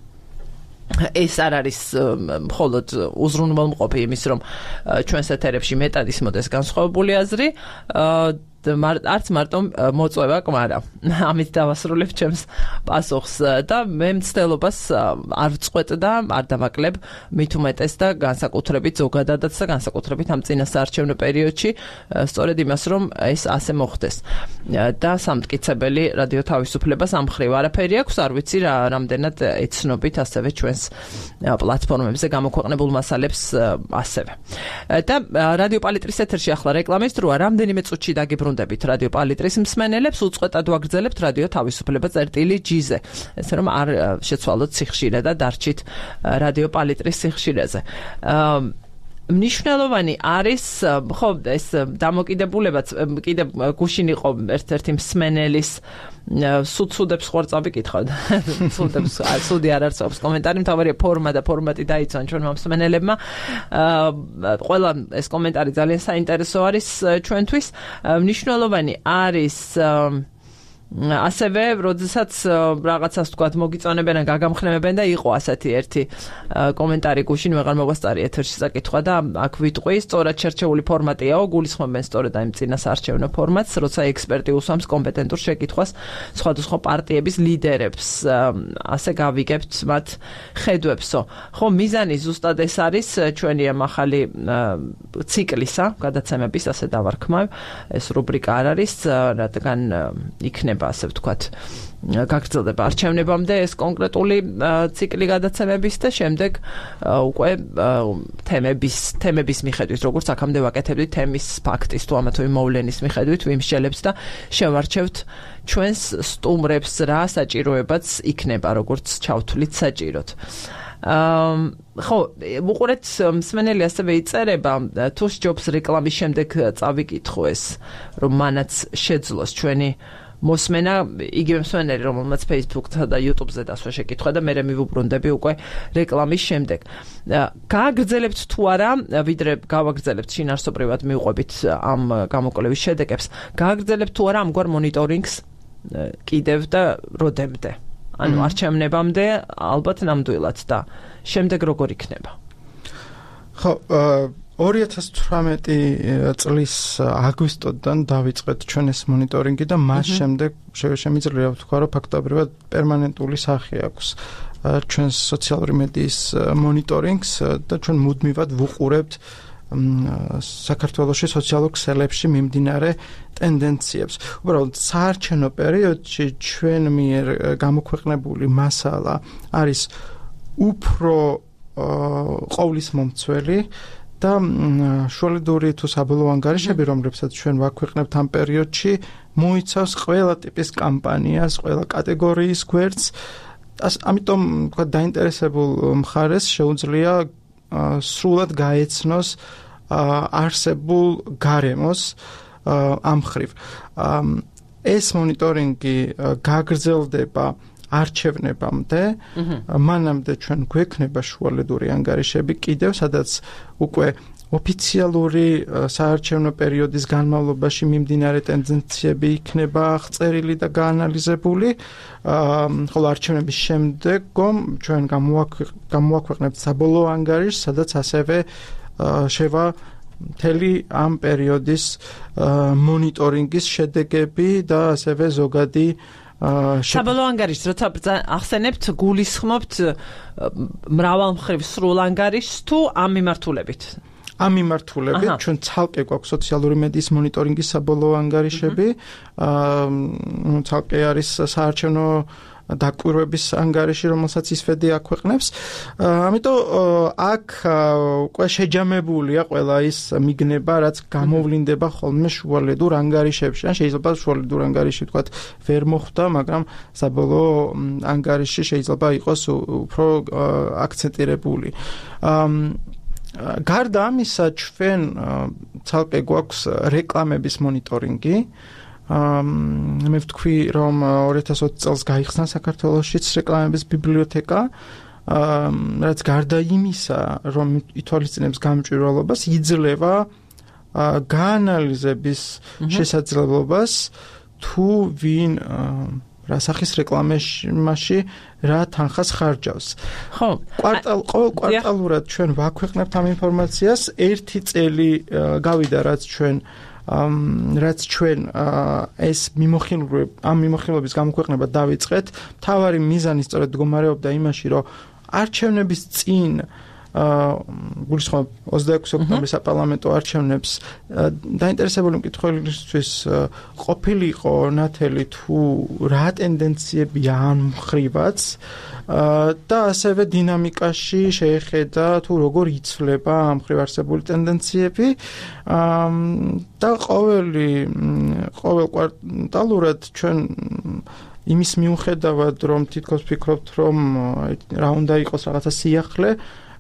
ეს არ არის მხოლოდ უზრუნველმყოფი იმის რომ ჩვენს ეთერებში მეტად ისმოდეს განსხვავებული აზრი არც მარტო მოწვევა კმარა ამით დავასრულებ ჩემს პასუხს და მე მცდელობას არ ვწყვეტ და არ დავაკლებ მით უმეტეს და განსაკუთრებით ზოგადადაც და განსაკუთრებით ამ წინა საარჩევნო პერიოდში სწორედ იმას რომ ეს ასე მოხდეს და სამტკიცებელი რადიო თავისუფლებას ამ ხრივ არაფერი აქვს არ ვიცი რა რამდენად ეცნობით ასევე ჩვენს პლატფორმებზე გამოქვეყნებულ მასალებს ასევე და რადიო პალიტრის ეთერში ახლა რეკლამის დროა რამდენიმე წუთში დაგიბრუნდებით რადიო პალიტრის მსმენელებს უწყვეტად ვაგრძელებთ რადიო თავისუფლება წერტილი ჯი-ზე ესე რომ არ შეცვალოთ სიხშირე და დარჩით რადიო პალიტრის სიხშირეზე მნიშვნელოვანი არის ხო ეს დამოკიდებულებაც კიდე გუშინ იყო ერთ-ერთი მსმენელის სუცუდებს ხوارწავი კითხავ სუცუდებს სუდი არ არსებობს კომენტარი მთავარია ფორმა და ფორმატი დაიცვან ჩვენ მსმენელებმა ყველა ეს კომენტარი ძალიან საინტერესო არის ჩვენთვის მნიშვნელოვანი არის ასევე როდესაც რაღაცას თქვათ მოგიწონებენ ან გაგამხნევებენ და იყო ასეთი ერთი კომენტარი გუშინ ვეღარ მოგვასწარი ეთერში საკითხვა და აქ ვიტყვი სწორად შერჩეული ფორმატიაო გულისხმობენ სწორედ აი წინასაარჩევნო ფორმატს როცა ექსპერტი უსვამს კომპეტენტურ შეკითხვას სხვადასხვა პარტიების ლიდერებს ასე გავიგებთ მათ ხედვებსო ხო მიზანი ზუსტად ეს არის ჩვენი ამ ახალი ციკლისა გადაცემების ასე დავარქმევ ეს რუბრიკა არ არის რადგან იქნება ასე ვთქვათ გაგრძელდება არჩევნებამდე ეს კონკრეტული ციკლი გადაცემების და შემდეგ უკვე თემების თემების მიხედვით როგორც აქამდე ვაკეთებდით თემის ფაქტის თუ ამა თუ იმ მოვლენის მიხედვით ვიმსჯელებთ და შევარჩევთ ჩვენს სტუმრებს რა საჭიროებაც იქნება როგორც ჩავთვლით საჭიროდ ხო უყურეთ მსმენელი ასევე იწერება თუ ჯობს რეკლამის შემდეგ წავიკითხო ეს რომ მანაც შეძლოს ჩვენი მოსმენა იგივე მსმენელი რომელმაც Facebook-თან და YouTube-ზე დასვა შეკითხვა და მე მივუბრუნდები უკვე რეკლამის შემდეგ. გააგრძელებთ თუ არა, ვიდრე გავაგრძელებთ შინაარსობრივად მივყვებით ამ გამოკვლევის შედეგებს, გააგრძელებთ თუ არა ამგვარ მონიტორინგს კიდევ და როდემდე? ანუ არჩევნებამდე ალბათ ნამდვილად და შემდეგ როგორ იქნება? ხო, ორი ათას თვრამეტი წლის აგვისტოდან დავიწყეთ ჩვენ ეს მონიტორინგი და მას შემდეგ შემიძლია ვთქვა, რომ ფაქტობრივად პერმანენტული სახე აქვს ჩვენს სოციალური მედიის მონიტორინგს და ჩვენ მუდმივად ვუყურებთ საქართველოში სოციალურ ქსელებში მიმდინარე ტენდენციებს. უბრალოდ საარჩევნო პერიოდში ჩვენ მიერ გამოქვეყნებული მასალა არის უფრო ყოვლისმომცველი და შუალედური თუ საბოლოო ანგარიშები, რომლებსაც ჩვენ ვაქვეყნებთ ამ პერიოდში, მოიცავს ყველა ტიპის კამპანიას, ყველა კატეგორიის გვერდს. ამიტომ თქვა დაინტერესებულ მხარეს შეუძლია სრულად გაეცნოს არსებულ გარემოს ამ მხრივ. ეს მონიტორინგი გაგრძელდება არჩევნებამდე, მანამდე ჩვენ გვექნება შუალედური ანგარიშები კიდევ, სადაც უკვე ოფიციალური საარჩევნო პერიოდის განმავლობაში მიმდინარე ტენდენციები იქნება აღწერილი და გაანალიზებული, ხოლო არჩევნების შემდეგომ ჩვენ გამოვაქვეყნებთ საბოლოო ანგარიშს, სადაც ასევე შევა მთელი ამ პერიოდის მონიტორინგის შედეგები და ასევე ზოგადი საბოლოო ანგარიშს როცა ახსენებთ გულისხმობთ მრავალმხრივ სრულ ანგარიშს თუ ამ მიმართულებით? ამ მიმართულებით ჩვენ ცალკე გვაქვს სოციალური მედიის მონიტორინგის საბოლოო ანგარიშები, ცალკე არის საარჩევნო დაკვირვების ანგარიში, რომელსაც ისვედი აქვეყნებს. ამიტომ აქ უკვე შეჯამებულია ყველა ის მიგნება, რაც გამოვლინდება ხოლმე შუალედურ ანგარიშებში. ან შეიძლება შუალედურ ანგარიში ვთქვათ ვერ მოხვდა, მაგრამ საბოლოო ანგარიში შეიძლება იყოს უფრო აქცენტირებული. გარდა ამისა, ჩვენ ცალკე გვაქვს რეკლამების მონიტორინგი. მე ვთქვი, რომ ორი ათას ოცი წელს გაიხსნა საქართველოშიც რეკლამების ბიბლიოთეკა, რაც გარდა იმისა, რომ ითვალისწინებს გამჭვირვალობას, იძლევა გაანალიზების შესაძლებლობას თუ ვინ რა სახის რეკლამაში რა თანხას ხარჯავს. ხო, კვარტალ ყოველ კვარტალურად ჩვენ ვაქვეყნებთ ამ ინფორმაციას, ერთი წელი გავიდა, რაც ჩვენ რაც ჩვენ ეს მიმოხილვები ამ მიმოხილვების გამოქვეყნება დავიწყეთ. მთავარი მიზანი სწორედ მდგომარეობდა იმაში, რომ არჩევნების წინ გულისხმობ ოცდაექვსი ოქტომბრის საპარლამენტო არჩევნებს დაინტერესებული მკითხველისთვის ყოფილიყო ნათელი თუ რა ტენდენციებია ამ მხრივაც და ასევე დინამიკაში შეეხედა თუ როგორ იცვლება ამ მხრივ არსებული ტენდენციები და ყოველი ყოველ კვარტალურად ჩვენ იმის მიუხედავად რომ თითქოს ვფიქრობთ რომ რა უნდა იყოს რაღაცა სიახლე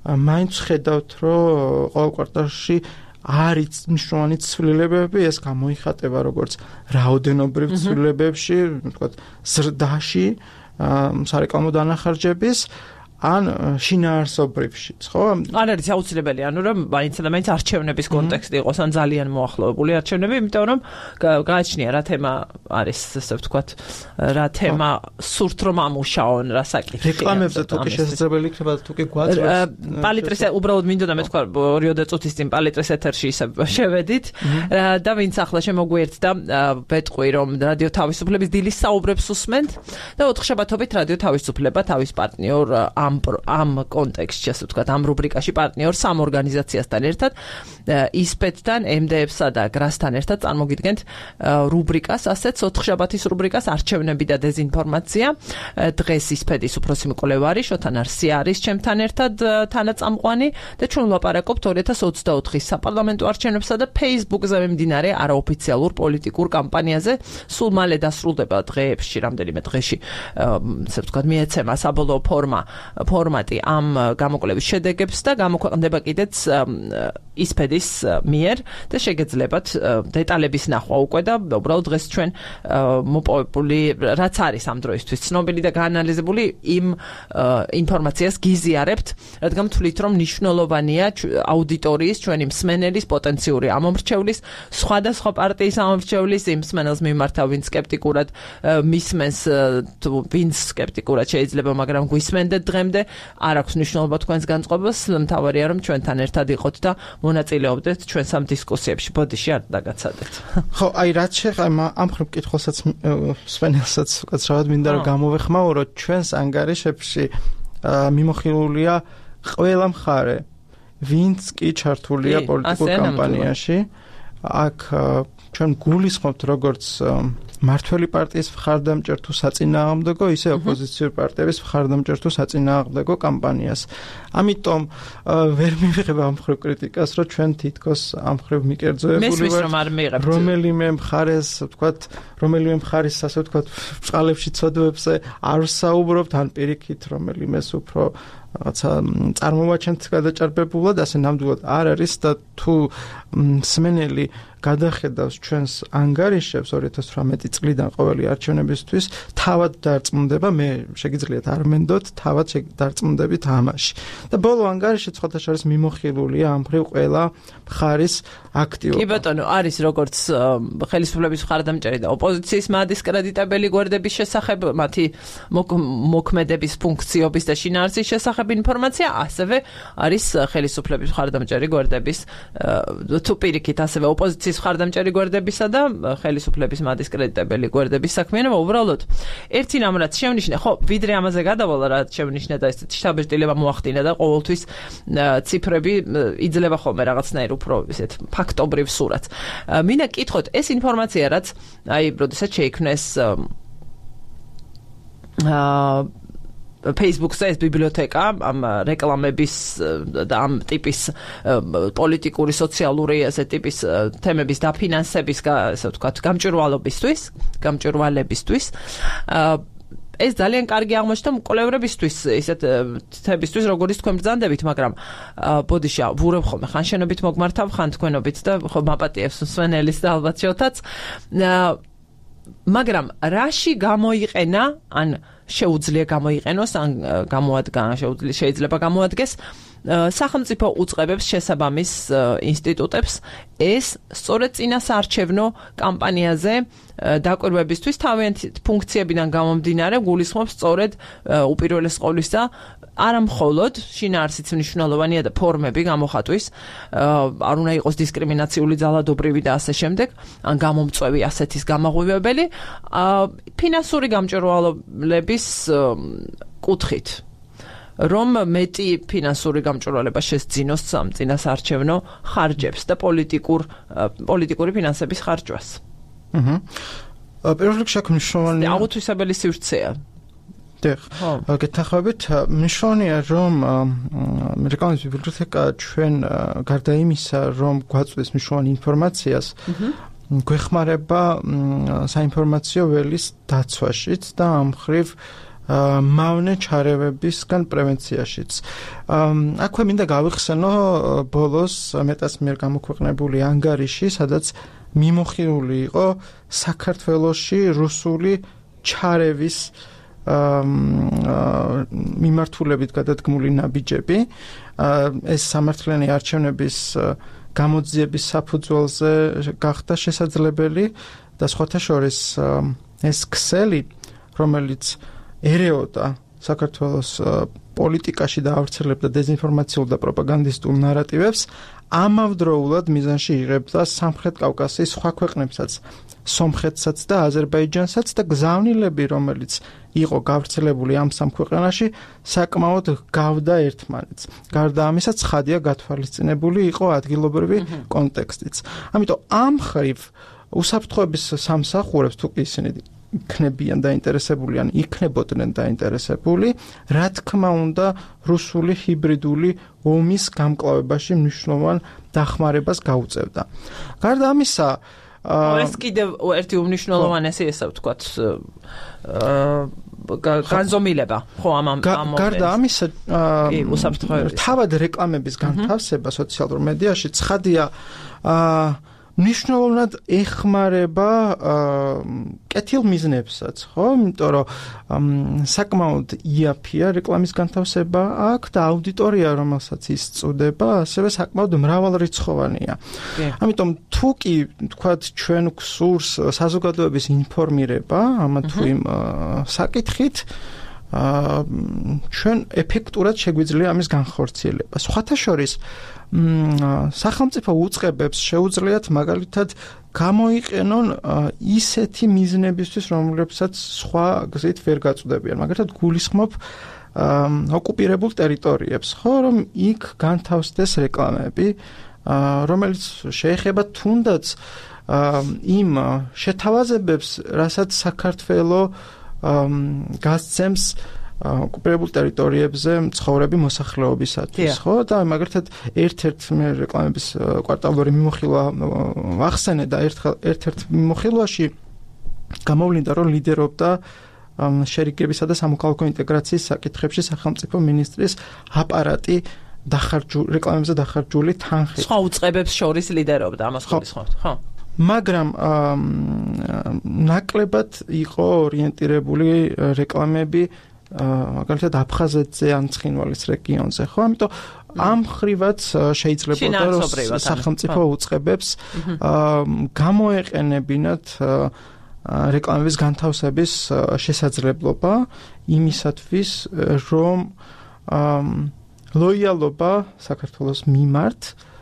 მაინც ხედავთ, რომ ყოველ კვარტალში არის მნიშვნელოვანი ცვლილებები, ეს გამოიხატება როგორც რაოდენობრივ ცვლილებებში, ვთქვათ, ზრდაში, სარეკლამო დანახარჯების ან შინაარსობრივშიც, ხო? არ არის აუცილებელი, ანუ რომ მაინც და მაინც არჩევნების კონტექსტი იყოს, ან ძალიან მოახლოებული არჩევნები, იმიტომ რომ გააჩნია რა თემა არის, ასე ვთქვათ, რა თემა სურთ რომ ამუშაონ, რა საკითხი. რეკლამებზე თუ კი შესაძლებელი იქნება, თუ კი გვაწევს. პალიტრის უბრალოდ მინდოდა მე თქვა ორი წუთის წინ პალიტრის ეთერში ისე შევედით და ვინც ახლა შემოგვიერთდა, ბეტყვი რომ რადიო თავისუფლების დილის საუბრებს უსმენთ და ოთხშაბათობით რადიო თავისუფლება თავის პარტნიორ ამ ამ კონტექსტში, ასე ვთქვათ, ამ რუბრიკაში პარტნიორ სამ ორგანიზაციასთან ერთად, ისპეთთან, ემ დე ეფ-სა და გრასთან ერთად წარმოგიდგენთ რუბრიკას, ასეც ოთხშაბათის რუბრიკას არჩევნები და დეზინფორმაცია. დღეს ისპეთის უფროსი მკვლევარი შოთან არსია არის ჩემთან ერთად თანაწამყვანი და ჩვენ ვლაპარაკობთ ორი ათას ოცდაოთხის საპარლამენტო არჩევნებსა და Facebook-ზე მიმდინარე არაოფიციალურ პოლიტიკურ კამპანიაზე. სულ მალე დასრულდება დღეებში, რამდენიმე დღეში, ასე ვთქვათ, მიეცემა საბოლოო ფორმა ფორმატი ამ გამოკვლევის შედეგებს და გამოქვეყნდება კიდეც ისპედის მიერ და შეგეძლებათ დეტალების ნახვა უკვე და უბრალოდ დღეს ჩვენ მოპოვებული რაც არის ამ დროისთვის ცნობილი და გაანალიზებული იმ ინფორმაციას გიზიარებთ, რადგან თვლით რომ მნიშვნელოვანია აუდიტორიის, ჩვენი მსმენელის, პოტენციური ამომრჩევლის, სხვადასხვა პარტიის ამომრჩევლის იმ მსმენელს მიმართა, ვინც სკეპტიკურად მისმენს, ვინც სკეპტიკურად შეიძლება, მაგრამ გვისმენდეთ დღემდე, არ აქვს მნიშვნელობა თქვენს განწყობას, მთავარია რომ ჩვენთან ერთად იყოთ და მონაწილეობდეთ ჩვენს ამ დისკუსიებში. ბოდიში არ დაგაცადეთ. ხო, აი რაც შეხება ამ ხრივ კითხვასაც სვენელსაც უკაცრავად მინდა რომ გამოვეხმაუროთ, ჩვენს ანგარიშებში მიმოხილულია ყველა მხარე, ვინც კი ჩართულია პოლიტიკურ კამპანიაში. აქ ჩვენ გულისხმობთ როგორც მართველი პარტიის მხარდამჭერ თუ საწინააღმდეგო, ისე ოპოზიციური პარტიების მხარდამჭერ თუ საწინააღმდეგო კამპანიას. ამიტომ ვერ მივიღებ ამ ხრივ კრიტიკას, რომ ჩვენ თითქოს ამ ხრივ მიკერძოებული ვართ, რომელიმე მხარეს, ვთქვათ, რომელიმე მხარის, ასე ვთქვათ, ბრწყალებში ცოდვებზე არ ვსაუბრობთ, ან პირიქით რომელიმეს უფრო რაღაცა წარმოვაჩენთ გადაჭარბებულად, ასე ნამდვილად არ არის და თუ მსმენელი გადახედავს ჩვენს ანგარიშებს ორი ათას თვრამეტი წლიდან ყოველი არჩევნებისთვის, თავად დარწმუნდება, მე შეგიძლიათ არ მენდოთ, თავად დარწმუნდებით ამაში. და ბოლო ანგარიში სხვათა შორის მიმოხილულია ამ ხრივ ყველა მხარის აქტიობა. კი ბატონო, არის როგორც ხელისუფლების მხარდამჭერი და ოპოზიციის მადისკრედიტებელი გვერდების შესახებ, მათი მოქმედების ფუნქციობის და შინაარსის შესახებ ინფორმაცია, ასევე არის ხელისუფლების მხარდამჭერი გვერდების თუ პირიქით, ასევე ოპოზიციის მხარდამჭერი გვერდებისა და ხელისუფლების მადისკრედიტებელი გვერდების საქმიანობა. უბრალოდ ერთი რამ რაც შევნიშნე, ხო, ვიდრე ამაზე გადავალა, რაც შევნიშნე და ესეთი შთაბეჭდილება მოახდინა და ყოველთვის ციფრები იძლევა ხოლმე რაღაცნაირ უფრო ისეთ ფაქტობრივ სურათს. მინდა კითხოთ, ეს ინფორმაცია რაც აი, როდესაც შეიქმნეს აა Facebook-ზე ეს ბიბლიოთეკა ამ რეკლამების და ამ ტიპის პოლიტიკური, სოციალური ესე ტიპის თემების დაფინანსების, ასე ვთქვათ, გამჭვირვალობისთვის, გამჭვირვალებისთვის. ეს ძალიან კარგი აღმოჩნდა მკვლევრებისთვის, ისეთ თემებისთვის, როგორც თქვენ ბრძანდებით, მაგრამ ბოდიში ვურებ ხოლმე, ხან შენობით მოგმართავ, ხან თქვენობით და ხო მაპატიებს მსვენელის და ალბათ შევთაც. მაგრამ რაში გამოიყენა, ან შეუძლია გამოიყენოს, ან გამოადგა, შეიძლება გამოადგეს სახელმწიფო უწყებებს შესაბამის ინსტიტუტებს ეს სწორედ წინასაარჩევნო კამპანიაზე დაკვირვებისთვის თავიანთი ფუნქციებიდან გამომდინარე გულისხმობს სწორედ უპირველეს ყოვლისა არა მხოლოდ შინაარსიც მნიშვნელოვანია და ფორმები გამოხატვის არ უნდა იყოს დისკრიმინაციული, ძალადობრივი და ასე შემდეგ, ან გამომწვევი ასეთის გამაღვივებელი ფინანსური გამჭვირვალობის კუთხით, რომ მეტი ფინანსური გამჭვირვალება შესძინოს ამ წინასაარჩევნო ხარჯებს და პოლიტიკურ პოლიტიკური ფინანსების ხარჯვას. აჰა. პირველ რიგში აქ მნიშვნელოვანია აღუთვისებელი სივრცეა. დიახ. გეთახმებით, მნიშვნელოვანია რომ რეკლამის ბიბლიოთეკა ჩვენ გარდა იმისა, რომ გვაწვდის მნიშვნელოვან ინფორმაციას, გვეხმარება საინფორმაციო ველის დაცვაშიც და ამ ხრივ მავნე ჩარევებისგან პრევენციაშიც. აქვე მინდა გავიხსენო ბოლოს მეტას მიერ გამოქვეყნებული ანგარიში, სადაც მიმოხილული იყო საქართველოში რუსული ჩარევის მიმართულებით გადადგმული ნაბიჯები. ეს სამართლიანი არჩევნების გამოძიების საფუძველზე გახდა შესაძლებელი და სხვათა შორის ეს ქსელი, რომელიც ერეოდა საქართველოს პოლიტიკაში და ავრცელებდა დეზინფორმაციულ და პროპაგანდისტულ ნარატივებს, ამავდროულად მიზანში იღებდა სამხრეთ კავკასიის სხვა ქვეყნებსაც, სომხეთსაც და აზერბაიჯანსაც და გზავნილები, რომელიც იყო გავრცელებული ამ სამ ქვეყანაში, საკმაოდ გავდა ერთმანეთს. გარდა ამისა, ცხადია გათვალისწინებული იყო ადგილობრივი კონტექსტიც. ამიტომ ამ ხრივ უსაფრთხოების სამსახურებს თუ კი ისინი იქნებიან დაინტერესებული ან იქნებოდნენ დაინტერესებული, რა თქმა უნდა, რუსული ჰიბრიდული ომის გამკლავებაში მნიშვნელოვან დახმარებას გაუწევდა. გარდა ამისა, ეს კიდევ ერთი უმნიშვნელოვანესი ესა ვთქვათ, განზომილება, ხო, ამ ამ გარდა ამისა, უსაფრთხოების თავად რეკლამების განთავსება სოციალურ მედიაში ცხადია მნიშვნელოვნად ეხმარება კეთილ მიზნებსაც, ხო? იმიტომ რომ საკმაოდ იაფია რეკლამის განთავსება აქ და აუდიტორია, რომელსაც ის წუდება, ასევე საკმაოდ მრავალრიცხოვანია. ამიტომ თუ კი თქვათ ჩვენ გსურს საზოგადოების ინფორმირება ამა თუ იმ საკითხით, ჩვენ ეფექტურად შეგვიძლია ამის განხორციელება. სხვათა შორის სახელმწიფო უწყებებს შეუძლიათ მაგალითად გამოიყენონ ისეთი მიზნებისთვის, რომლებსაც სხვა გზით ვერ გაწუდებიან. მაგალითად გულისხმობ ოკუპირებულ ტერიტორიებს, ხო, რომ იქ განთავსდეს რეკლამები, რომელიც შეეხება თუნდაც იმ შეთავაზებებს, რასაც საქართველო გასცემს ოკუპირებულ ტერიტორიებზე მცხოვრები მოსახლეობისათვის, ხო? და მაგალითად ერთ-ერთ მე რეკლამების კვარტალური მიმოხილვა ვახსენე და ერთ-ერთ მიმოხილვაში გამოვლინდა, რომ ლიდერობდა შერიგებისა და სამოქალაქო ინტეგრაციის საკითხებში სახელმწიფო მინისტრის აპარატი დახარჯული რეკლამებზე დახარჯული თანხით. სხვა უწყებებს შორის ლიდერობდა ამას გულისხმობთ, ხო? მაგრამ ნაკლებად იყო ორიენტირებული რეკლამები მაგალითად აფხაზეთზე ან ცხინვალის რეგიონზე, ხო? ამიტომ ამ ხრივაც შეიძლებოდა რომ სახელმწიფო უწყებებს გამოეყენებინათ რეკლამების განთავსების შესაძლებლობა იმისათვის, რომ ლოიალობა საქართველოს მიმართ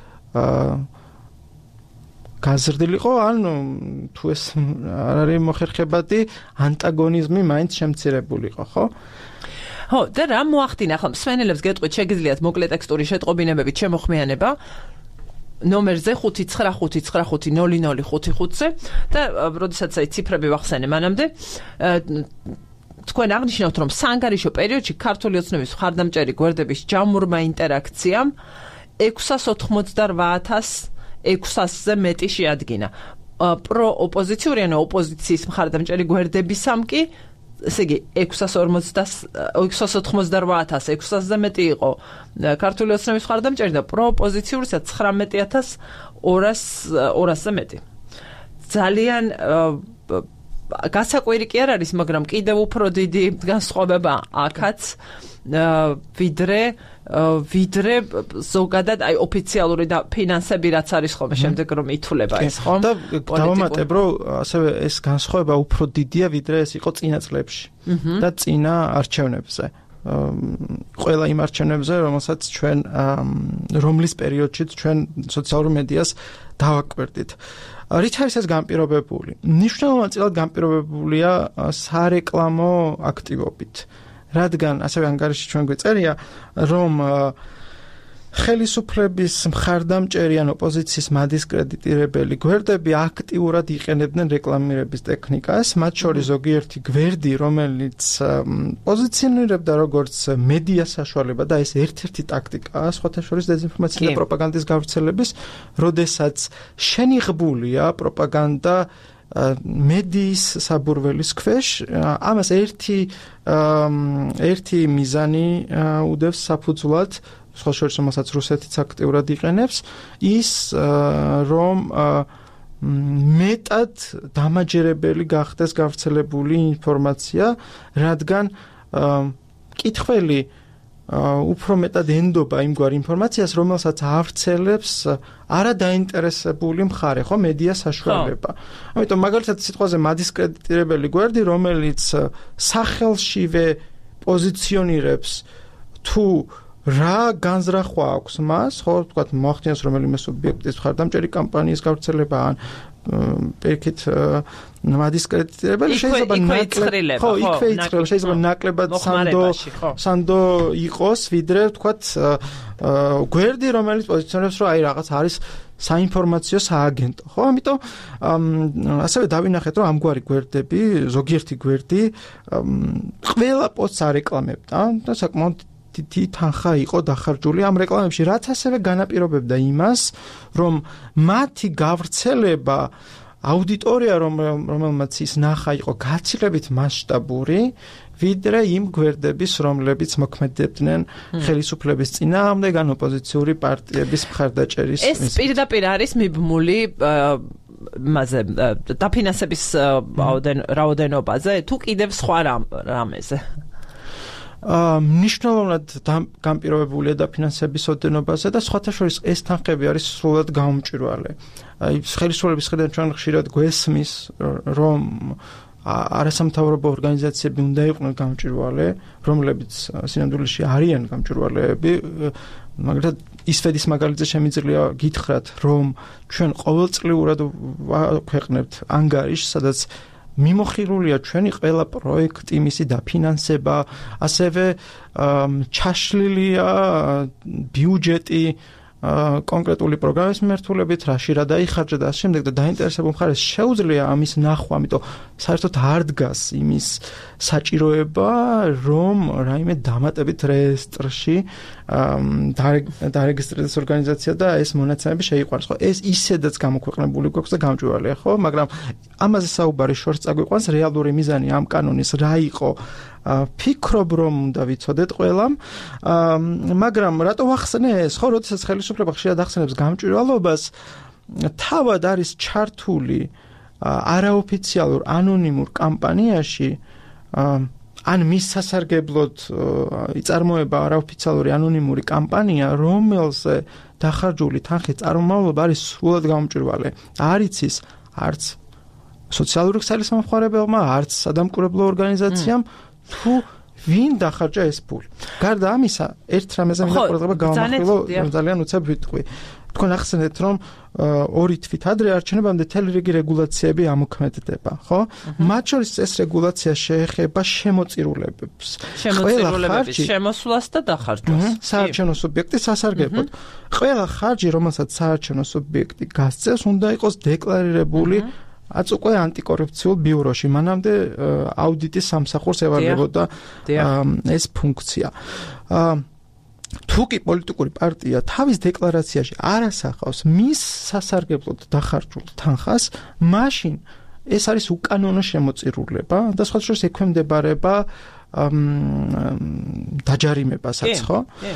გაზრდილიყო, ან თუ ეს არ არის მოხერხებადი, ანტაგონიზმი მაინც შემცირებულიყო, ხო? ხო, და რა მოახდინა, ხო, მსმენელებს გეტყვით, შეგიძლიათ მოკლე ტექსტური შეტყობინებებით შემოხმიანება ნომერზე ხუთი ცხრა ხუთი ცხრა ხუთი ნული ნული ხუთი ხუთზე და როდესაც აი ციფრები ვახსენე მანამდე, თქვენ აღნიშნავთ, რომ საანგარიშო პერიოდში ქართული ოცნების მხარდამჭერი გვერდების ჯამურმა ინტერაქციამ ექვსას ოთხმოცდარვა ათას ექვსასზე მეტი შეადგინა. პროოპოზიციური, ანუ ოპოზიციის მხარდამჭერი გვერდებისამ კი, ესე იგი, ექვსას ოთხმოცდარვა ათას ექვსასზე მეტი იყო ქართული ოცნების მხარდამჭერი და პროოპოზიციურისა ცხრამეტი ათას ორასზე მეტი. ძალიან გასაკვირი კი არ არის, მაგრამ კიდევ უფრო დიდი განსხვავება აქაც ვიდრე ვიდრე ზოგადად აი ოფიციალური და ფინანსები რაც არის ხოლმე შემდეგ რომ ითვლება ეს ხო? და დავამატებ რომ ასევე ეს განსხვავება უფრო დიდია ვიდრე ეს იყო წინა წლებში და წინა არჩევნებზე. ყველა იმ არჩევნებზე, რომელსაც ჩვენ რომლის პერიოდშიც ჩვენ სოციალურ მედიას დავაკვირდით. რით არის ეს განპირობებული? მნიშვნელოვნად განპირობებულია სარეკლამო აქტივობით. რადგან ასევე ანგარიში ჩვენ გვეწერია, რომ ხელისუფლების მხარდამჭერი ან ოპოზიციის მადისკრედიტირებელი გვერდები აქტიურად იყენებდნენ რეკლამირების ტექნიკას, მათ შორის ზოგიერთი გვერდი, რომელიც პოზიციონირებდა როგორც მედია საშუალება და ეს ერთ-ერთი ტაქტიკაა, სხვათა შორის დეზინფორმაციის და პროპაგანდის გავრცელების, როდესაც შენიღბულია პროპაგანდა მედიის საბურველის ქვეშ, ამას ერთი ერთი მიზანი უდევს საფუძვლად, სხვა შორის რომელსაც რუსეთიც აქტიურად იყენებს, ის რომ მეტად დამაჯერებელი გახდეს გავრცელებული ინფორმაცია, რადგან კითხველი უფრო მეტად ენდობა იმგვარ ინფორმაციას, რომელსაც ავრცელებს არადაინტერესებული მხარე, ხო, მედია საშუალება. ამიტომ მაგალითად სიტყვაზე მადისკრედიტირებელი გვერდი, რომელიც სახელშივე პოზიციონირებს თუ რა განზრახვა აქვს მას, ხო, თქვათ მოახდინოს რომელიმე სუბიექტის მხარდამჭერი კამპანიის გავრცელება ან პირიქით მადისკრედიტირებელი შეიძლება ნაკლებად ხო იქვე იცხრება შეიძლება ნაკლებად სანდო სანდო იყოს ვიდრე თქვათ გვერდი რომელიც პოზიციონირებს რომ აი რაღაც არის საინფორმაციო სააგენტო ხო ამიტომ ასევე დავინახეთ რომ ამგვარი გვერდები ზოგიერთი გვერდი ყველა პოსტს არეკლამებდა და საკმაოდ დიდი თანხა იყო დახარჯული ამ რეკლამებში, რაც ასევე განაპირობებდა იმას, რომ მათი გავრცელება აუდიტორია, რომელმაც ის ნახა იყო გაცილებით მასშტაბური, ვიდრე იმ გვერდების, რომლებიც მოქმედებდნენ ხელისუფლების წინააღმდეგ ან ოპოზიციური პარტიების მხარდაჭერის. ეს პირდაპირ არის მიბმული მასე დაფინანსების რაოდენობაზე, თუ კიდევ სხვა რამეზე. მნიშვნელოვნად განპირობებულია დაფინანსების ოდენობაზე და სხვათა შორის ეს თანხები არის სრულად გაუმჭვირვალე. აი ხელისუფლების მხრიდან ჩვენ ხშირად გვესმის რომ არასამთავრობო ორგანიზაციები უნდა იყვნენ გამჭვირვალე, რომლებიც სინამდვილეში არიან გამჭვირვალეები, მაგალითად ისვედის მაგალითზე შემიძლია გითხრათ, რომ ჩვენ ყოველწლიურად ვაქვეყნებთ ანგარიშს, სადაც მიმოხილულია ჩვენი ყველა პროექტი, მისი დაფინანსება, ასევე ჩაშლილია ბიუჯეტი კონკრეტული პროგრამის მიმართულებით, რაში რა დაიხარჯა და ამ შემდეგ და დაინტერესებულ მხარეს შეუძლია ამის ნახვა, ამიტომ საერთოდ არ დგას იმის საჭიროება, რომ რაიმე დამატებით რეესტრში დარეგისტრირდეს ორგანიზაცია და ეს მონაცემები შეიყვანოს. ხო, ეს ისედაც გამოქვეყნებული გვაქვს და გამჭვირვალეა, ხო, მაგრამ ამაზე საუბარი შორს წაგვიყვანს რეალური მიზანი ამ კანონის რა იყო. ფიქრობ რომ უნდა ვიცოდეთ ყველამ, მაგრამ რატო ვახსენე ეს? ხო, როდესაც ხელისუფლება ხშირად ახსენებს გამჭვირვალობას, თავად არის ჩართული არაოფიციალურ ანონიმურ კამპანიაში, ან მის სასარგებლოდ იწარმოება არაოფიციალური ანონიმური კამპანია, რომელზე დახარჯული თანხის წარმომავლობა არის სრულად გამჭვირვალე. არ იცის არც სოციალური ქსელის მომხმარებელმა, არც სადამკვირვებლო ორგანიზაციამ თუ ვინ დახარჯა ეს ფული. გარდა ამისა, ერთ რამეზე მინდა ყურადღება გავამახვილო, ძალიან უცებ ვიტყვი. თქვენ ახსენეთ, რომ ორი თვით ადრე არჩენებამდე მთელი რიგი რეგულაციები ამოქმედდება, ხო? მათ შორის ეს რეგულაცია შეეხება შემოწირულებებს. შემოწირულებების შემოსვლას და დახარჯვას. საარჩევნო სუბიექტის სასარგებლოდ. ყველა ხარჯი, რომელსაც საარჩევნო სუბიექტი გასცემს, უნდა იყოს დეკლარირებული აც უკვე ანტიკორუფციულ ბიუროში, მანამდე აუდიტის სამსახურს ევარდებოდა ეს ფუნქცია. თუ კი პოლიტიკური პარტია თავის დეკლარაციაში არ ასახავს მის სასარგებლოდ დახარჯულ თანხას, მაშინ ეს არის უკანონო შემოწირულება და სხვა შორის ექვემდებარება დაჯარიმებასაც, ხო?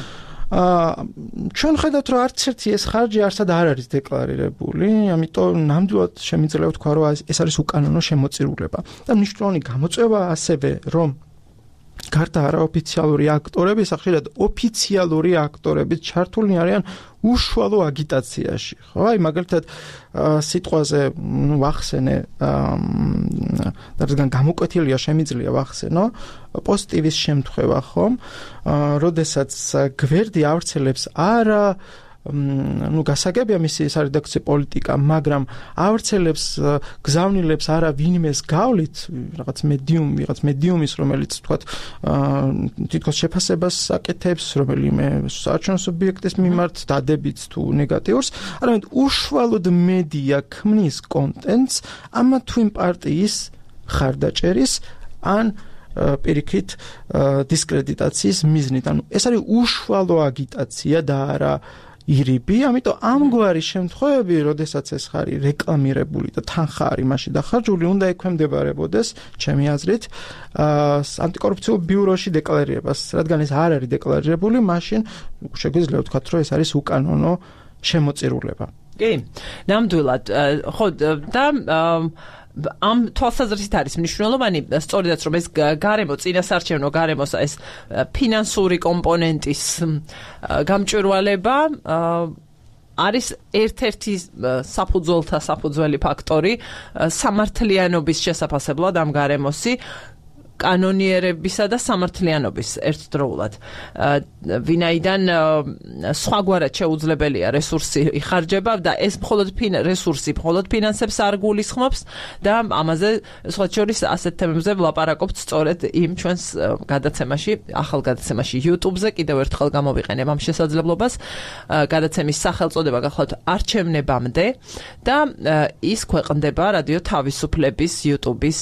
ჩვენ ხედავთ, რომ არც ერთი ეს ხარჯი არსად არ არის დეკლარირებული, ამიტომ ნამდვილად შემიძლია ვთქვა, რომ ეს არის უკანონო შემოწირულება. და მნიშვნელოვანი გამოწვევა ასევე, რომ გარდა არაოფიციალური აქტორების, ხშირად ოფიციალური აქტორები ჩართულნი არიან უშუალო აგიტაციაში. ხო, აი მაგალითად სიტყვაზე ვახსენე და რადგან გამოკვეთილია შემიძლია ვახსენო პოზიტივის შემთხვევა, ხო? როდესაც გვერდი ავრცელებს არა ну გასაგებია მისი სარედაქციო პოლიტიკა, მაგრამ ავრცელებს გზავნილებს არა ვინმეს გავლით, რაღაც მედიუმ, რაღაც მედიუმის, რომელიც თქვათ თითქოს შეფასებას აკეთებს, რომელიმე საარჩევნო სუბიექტის მიმართ დადებით თუ ნეგატიურს, არამედ უშუალოდ მედია ქმნის კონტენტს ამა თუ იმ პარტიის ხარდაჭერის ან პირიქით დისკრედიტაციის მიზნით. ანუ ეს არის უშუალო აგიტაცია და არა ირიბი, ამიტომ ამგვარი შემთხვევები, როდესაც ეს ხარი რეკლამირებული და თანხა არის მაშინ დახარჯული, უნდა ექვემდებარებოდეს, ჩემი აზრით, ანტიკორუფციულ ბიუროში დეკლარირებას, რადგან ეს არ არის დეკლარირებული, მაშინ შეგვიძლია ვთქვათ, რომ ეს არის უკანონო შემოწირულება. კი, ნამდვილად, ხო და ამ თვალსაზრისით არის მნიშვნელოვანი სწორედაც რომ ეს გარემო წინასარჩევნო გარემოს ეს ფინანსური კომპონენტის გამჭვირვალება არის ერთ-ერთი საფუძველთა საფუძველი ფაქტორი სამართლიანობის შესაფასებლად ამ გარემოსი კანონიერებისა და სამართლიანობის ერთდროულად. ვინაიდან სხვაგვარად შეუძლებელია რესურსი იხარჯება და ეს მხოლოდ რესურსი, მხოლოდ ფინანსებს არ გულისხმობს და ამაზე სხვა შორის ასეთ თემებზე ვლაპარაკობთ სწორედ იმ ჩვენს გადაცემაში, ახალ გადაცემაში YouTube-ზე კიდევ ერთხელ გამოვიყენებ ამ შესაძლებლობას. გადაცემის სახელწოდება გახლავთ არჩევნებამდე და ის ქვეყნდება რადიო თავისუფლების YouTube-ის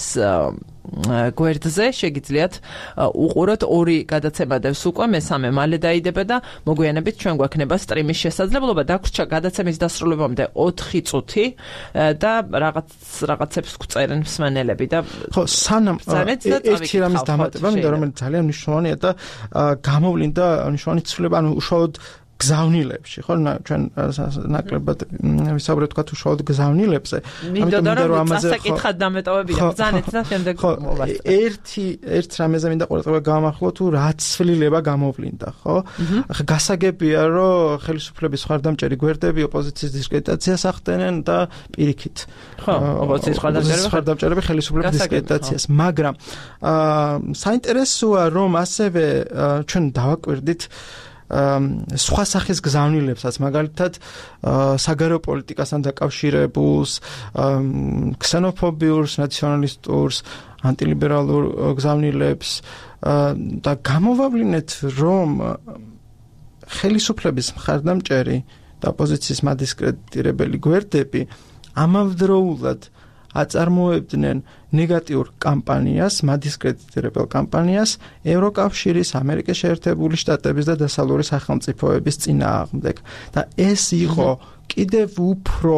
გვერდზე შეგიძლიათ უყუროთ ორი გადაცემა დევს უკვე მესამე მალე დაიდება და მოგვიანებით ჩვენ გვექნება სტრიმის შესაძლებლობა დაგვრჩა გადაცემის დასრულებამდე ოთხი წუთი და რაღაც რაღაცებს გვწერენ მსმენელები და ხო სანამ ერთი რამის დამატება მინდა რომელიც ძალიან მნიშვნელოვანია და გამოვლინდა მნიშვნელოვანი ცვლილება ანუ უშუალოდ გზავნილებში, ხო, ჩვენ ნაკლებად ვისაუბრეთ თქვა უშუალოდ გზავნილებზე. ამიტომ რომ ამაზე საკითხად დამეტოვებია, ბრძანეთ და შემდეგ მოვასწრებთ. ერთი ერთ რამეზე მინდა ყურადღება გამახვილო თუ რა ცვლილება გამოვლინდა, ხო? ახლა გასაგებია, რომ ხელისუფლების მხარდამჭერი გვერდები ოპოზიციის დისკრედიტაციას ახდენენ და პირიქით. ხო, ოპოზიციის მხარდამჭერები ხელისუფლების დისკრედიტაციას, მაგრამ საინტერესოა რომ ასევე ჩვენ დავაკვირდით სხვა სახის გზავნილებსაც, მაგალითად საგარეო პოლიტიკასთან დაკავშირებულს, ქსენოფობიურს, ნაციონალისტურს, ანტილიბერალურ გზავნილებს და გამოვავლინეთ, რომ ხელისუფლების მხარდამჭერი და ოპოზიციის მადისკრედიტირებელი გვერდები ამავდროულად აწარმოებდნენ ნეგატიურ კამპანიას, მადისკრედიტირებელ კამპანიას ევროკავშირის, ამერიკის შეერთებული შტატების და დასავლური სახელმწიფოების წინააღმდეგ. და ეს იყო კიდევ უფრო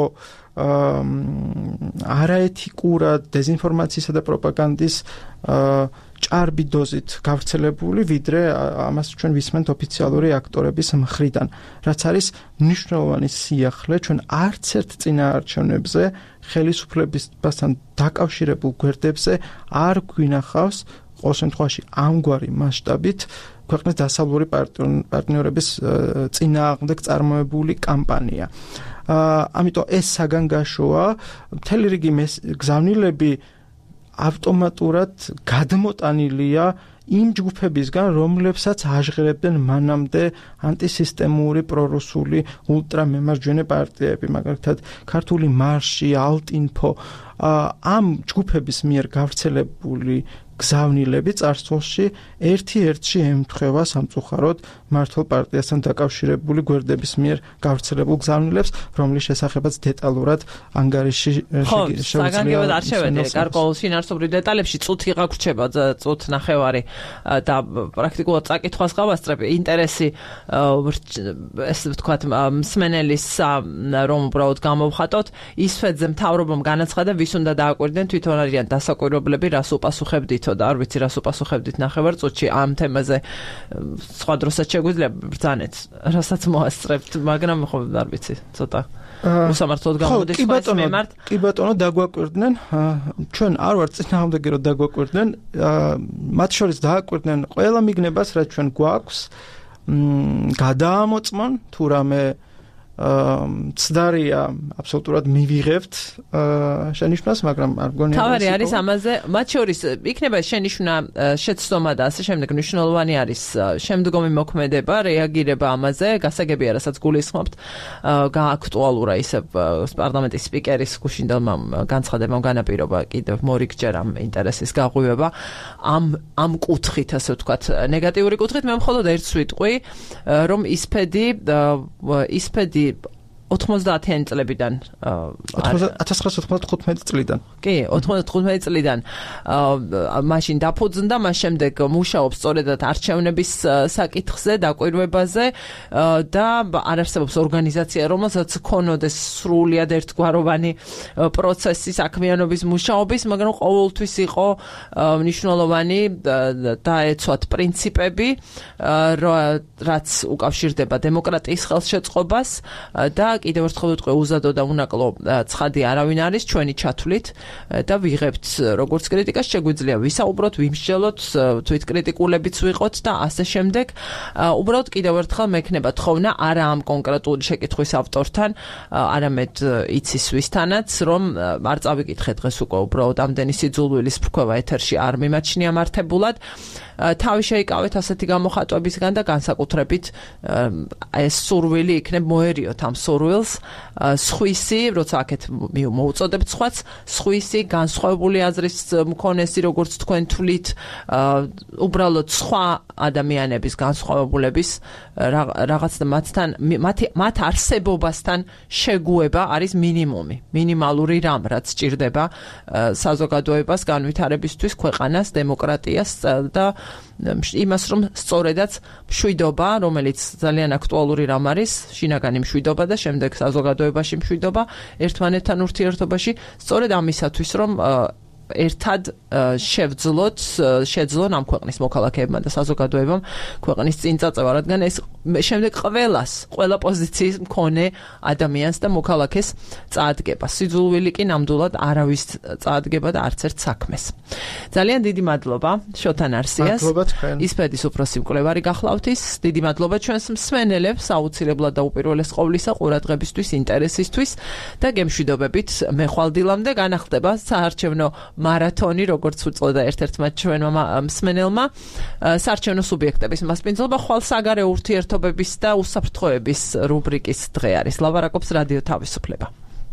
არაეთიკურად დეზინფორმაციისა და პროპაგანდის ჭარბი დოზით გავრცელებული, ვიდრე ამას ჩვენ ვისმენთ ოფიციალური აქტორების მხრიდან, რაც არის მნიშვნელოვანი სიახლე ჩვენ არც ერთ წინაარჩევნებზე ხელისუფლებასთან დაკავშირებულ გვერდებზე არ გვინახავს ყოველ შემთხვევაში ამგვარი მასშტაბით ქვეყნის დასავლური პარტნიორების წინააღმდეგ წარმოებული კამპანია. ამიტომ ეს საგანგაშოა, მთელი რიგი გზავნილები ავტომატურად გადმოტანილია იმ ჯგუფებისგან, რომლებსაც აჟღერებდნენ მანამდე ანტისისტემური პრორუსული ულტრამემარჯვენე პარტიები, მაგალითად ქართული მარში, ალტინფო, ამ ჯგუფების მიერ გავრცელებული გზავნილები წარსულში ერთი-ერთში ემთხვევა სამწუხაროდ მართლ პარტიასთან დაკავშირებული გვერდების მიერ გავრცელებულ გზავნილებს, რომლის შესახებაც დეტალურად ანგარიში შეგვიძლია. საგანგებოდ არ შევედი გარკვეულ შინაარსობრივ დეტალებში, წუთი გაგვრჩება, წუთ ნახევარი და პრაქტიკულად წაკითხვას გავასწრებ, ინტერესი ეს ვთქვათ მსმენელის რომ უბრალოდ გამოვხატოთ, ის ფედზე მთავრობამ განაცხადა, ვის უნდა დააკვირდნენ, თვითონ არიან დასაკვირვებლები, რას უპასუხებდით და არ ვიცი რას უპასუხებდით ნახევარ წუთში ამ თემაზე სხვა დროსაც შეგვიძლია ბრძანეთ, რასაც მოასწრებთ, მაგრამ ხო არ ვიცი, ცოტა უსამართლოდ გამოდის ეს მემართ. კი ბატონო, დაგვაკვირდნენ, ჩვენ არ ვართ წინააღმდეგი რომ დაგვაკვირდნენ, მათ შორის დააკვირდნენ ყველა მიგნებას, რაც ჩვენ გვაქვს, გადაამოწმონ თუ რამე ცდარია აბსოლუტურად მივიღებთ შენიშვნას, მაგრამ არ გონია. თავარი არის ამაზე, მათ შორის იქნება შენიშვნა შეცდომა და ასე შემდეგ მნიშვნელოვანი არის შემდგომი მოქმედება, რეაგირება ამაზე, გასაგებია, რასაც გულისხმობთ, გააქტუალურა ისე პარლამენტის სპიკერის გუშინდელმა განცხადებამ განაპირობა კიდევ მორიგჯერ ამ ინტერესის გაღვივება ამ ამ კუთხით, ასე ვთქვათ, ნეგატიური კუთხით, მე მხოლოდ ერთს ვიტყვი, რომ ისფედი ისფედი ოთხმოცდაათიანი წლებიდან ათას ცხრაასი ოთხმოცდახუთმეტი წლიდან კი ოთხმოცდათხუთმეტი წლიდან მაშინ დაფუძნდა მას შემდეგ მუშაობს სწორედად არჩევნების საკითხზე დაკვირვებაზე და არ არსებობს ორგანიზაცია რომელსაც ქონოდეს სრულიად ერთგვაროვანი პროცესი საქმიანობის მუშაობის მაგრამ ყოველთვის იყო მნიშვნელოვანი დაეცვათ პრინციპები რაც უკავშირდება დემოკრატიის ხელშეწყობას და კიდევ ერთხელ ვიტყვი უზადო და უნაკლო ცხადი არავინ არის ჩვენი ჩათვლით და ვიღებთ როგორც კრიტიკას შეგვიძლია ვისაუბროთ ვიმსჯელოთ თვითკრიტიკულებიც ვიყოთ და ასე შემდეგ უბრალოდ კიდევ ერთხელ მექნება თხოვნა არა ამ კონკრეტული შეკითხვის ავტორთან არამედ იცის ვისთანაც რომ არ წავიკითხე დღეს უკვე უბრალოდ ამდენი სიძულვილის ფრქვევა ეთერში არ მიმაჩნია მართებულად თავი შეიკავეთ ასეთი გამოხატვებისგან და განსაკუთრებით ეს სურვილი იქნებ მოერიოთ ამ სურვილს სხვისი როცა აქეთ მოუწოდებთ სხვაც სხვისი განსხვავებული აზრის მქონესი როგორც თქვენ თვლით უბრალოდ სხვა ადამიანების განსხვავებულების რაღაც მათთან მათ არსებობასთან შეგუება არის მინიმუმი მინიმალური რამ რაც სჭირდება საზოგადოებას განვითარებისთვის ქვეყანას დემოკრატიას და იმას რომ სწორედაც მშვიდობა რომელიც ძალიან აქტუალური რამ არის შინაგანი მშვიდობა და შემდეგ საზოგადოებაში მშვიდობა ერთმანეთთან ურთიერთობაში სწორედ ამისათვის რომ ერთად შევძლოთ შეძლონ ამ ქვეყნის მოქალაქეებმა და საზოგადოებამ ქვეყნის წინ წაწევა რადგან ეს შემდეგ ყველას ყველა პოზიციის მქონე ადამიანს და მოქალაქეს წაადგება სიძულვილი კი ნამდვილად არავის წაადგება და არც ერთ საქმეს ძალიან დიდი მადლობა შოთან არსიას ისფედის უფროსი მკვლევარი გახლავთ ის დიდი მადლობა ჩვენს მსმენელებს აუცილებლად და უპირველეს ყოვლისა ყურადღებისთვის ინტერესისთვის და გემშვიდობებით მე ხვალდილამდე განახდება საარჩევნო მარათონი როგორც უწოდა ერთ-ერთმა ჩვენმა მსმენელმა საარჩევნო სუბიექტების მასპინძლობა ხვალ საგარეო ურთიერთობების და უსაფრთხოების რუბრიკის დღე არის ლაპარაკობს რადიო თავისუფლება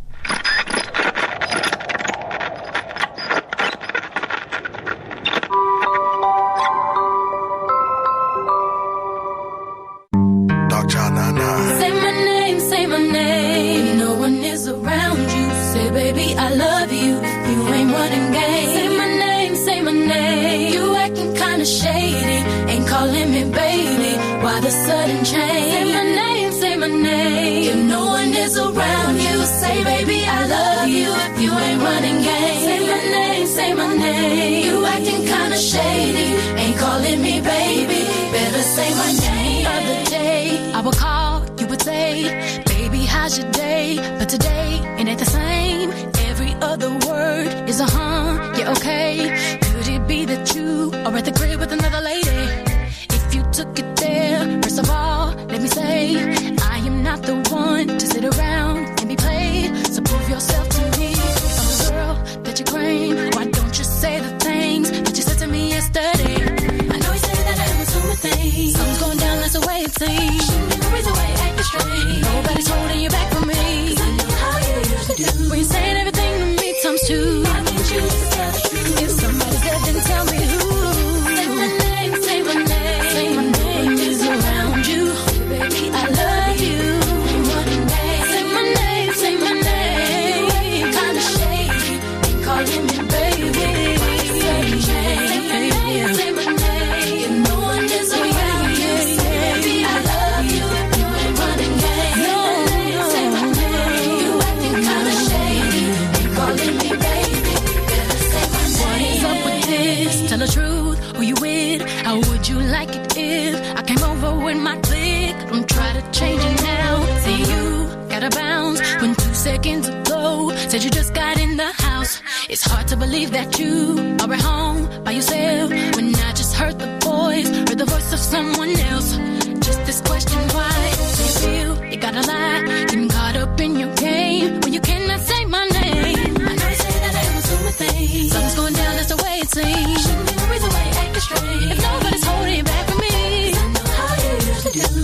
shady, ain't calling me baby. Why the sudden change? Say my name, say my name. If no one is around you, say baby I love you. If you ain't running game, say my name, say my name. You acting kinda shady, ain't calling me baby. Better say my name. The other day I would call, you would say, baby how's your day? But today it ain't the same. Every other word is a huh, yeah okay. Could it be that you are at the crib with another lady? If you took it there, first of all, let me say I am not the one to sit around and be played. So prove yourself to me. If I'm the girl that you claim, why don't you say the things that you said to me yesterday? I know you say that I am assuming things. Something's going down, that's the way it seems. Shouldn't be no reason why you acting strange. Nobody's holding you back from me. Cause I know how you usually do. When you're saying everything to me times two. Why can't you just tell the truth? If somebody's dead, then tell me who. Say my name, say my name. Say my name is around you. Baby, I love you. Running back. Say my name, say my name. Kinda shady, ain't calling me baby. Say my name, say my name. If no one is around you, baby, I love you. You ain't running game. No, say my name. You acting kinda shady, ain't calling me baby. Better say my name. What is up with this? Tell the truth, who you with? How would you like it if I came over with my clique? Don't try to change it now. See you gotta bounce when two seconds ago said you just got in the house. It's hard to believe that you are at home by yourself when I just heard the voice, heard the voice of someone else. Just this question, why do you feel you gotta lie? Getting caught up in your game when you cannot say my name. I know you say that I am assuming things. Something's going down, that's the way it seems. Shouldn't be no reason why you acting strange. If nobody's holding you back from me, cause I know how you usually do.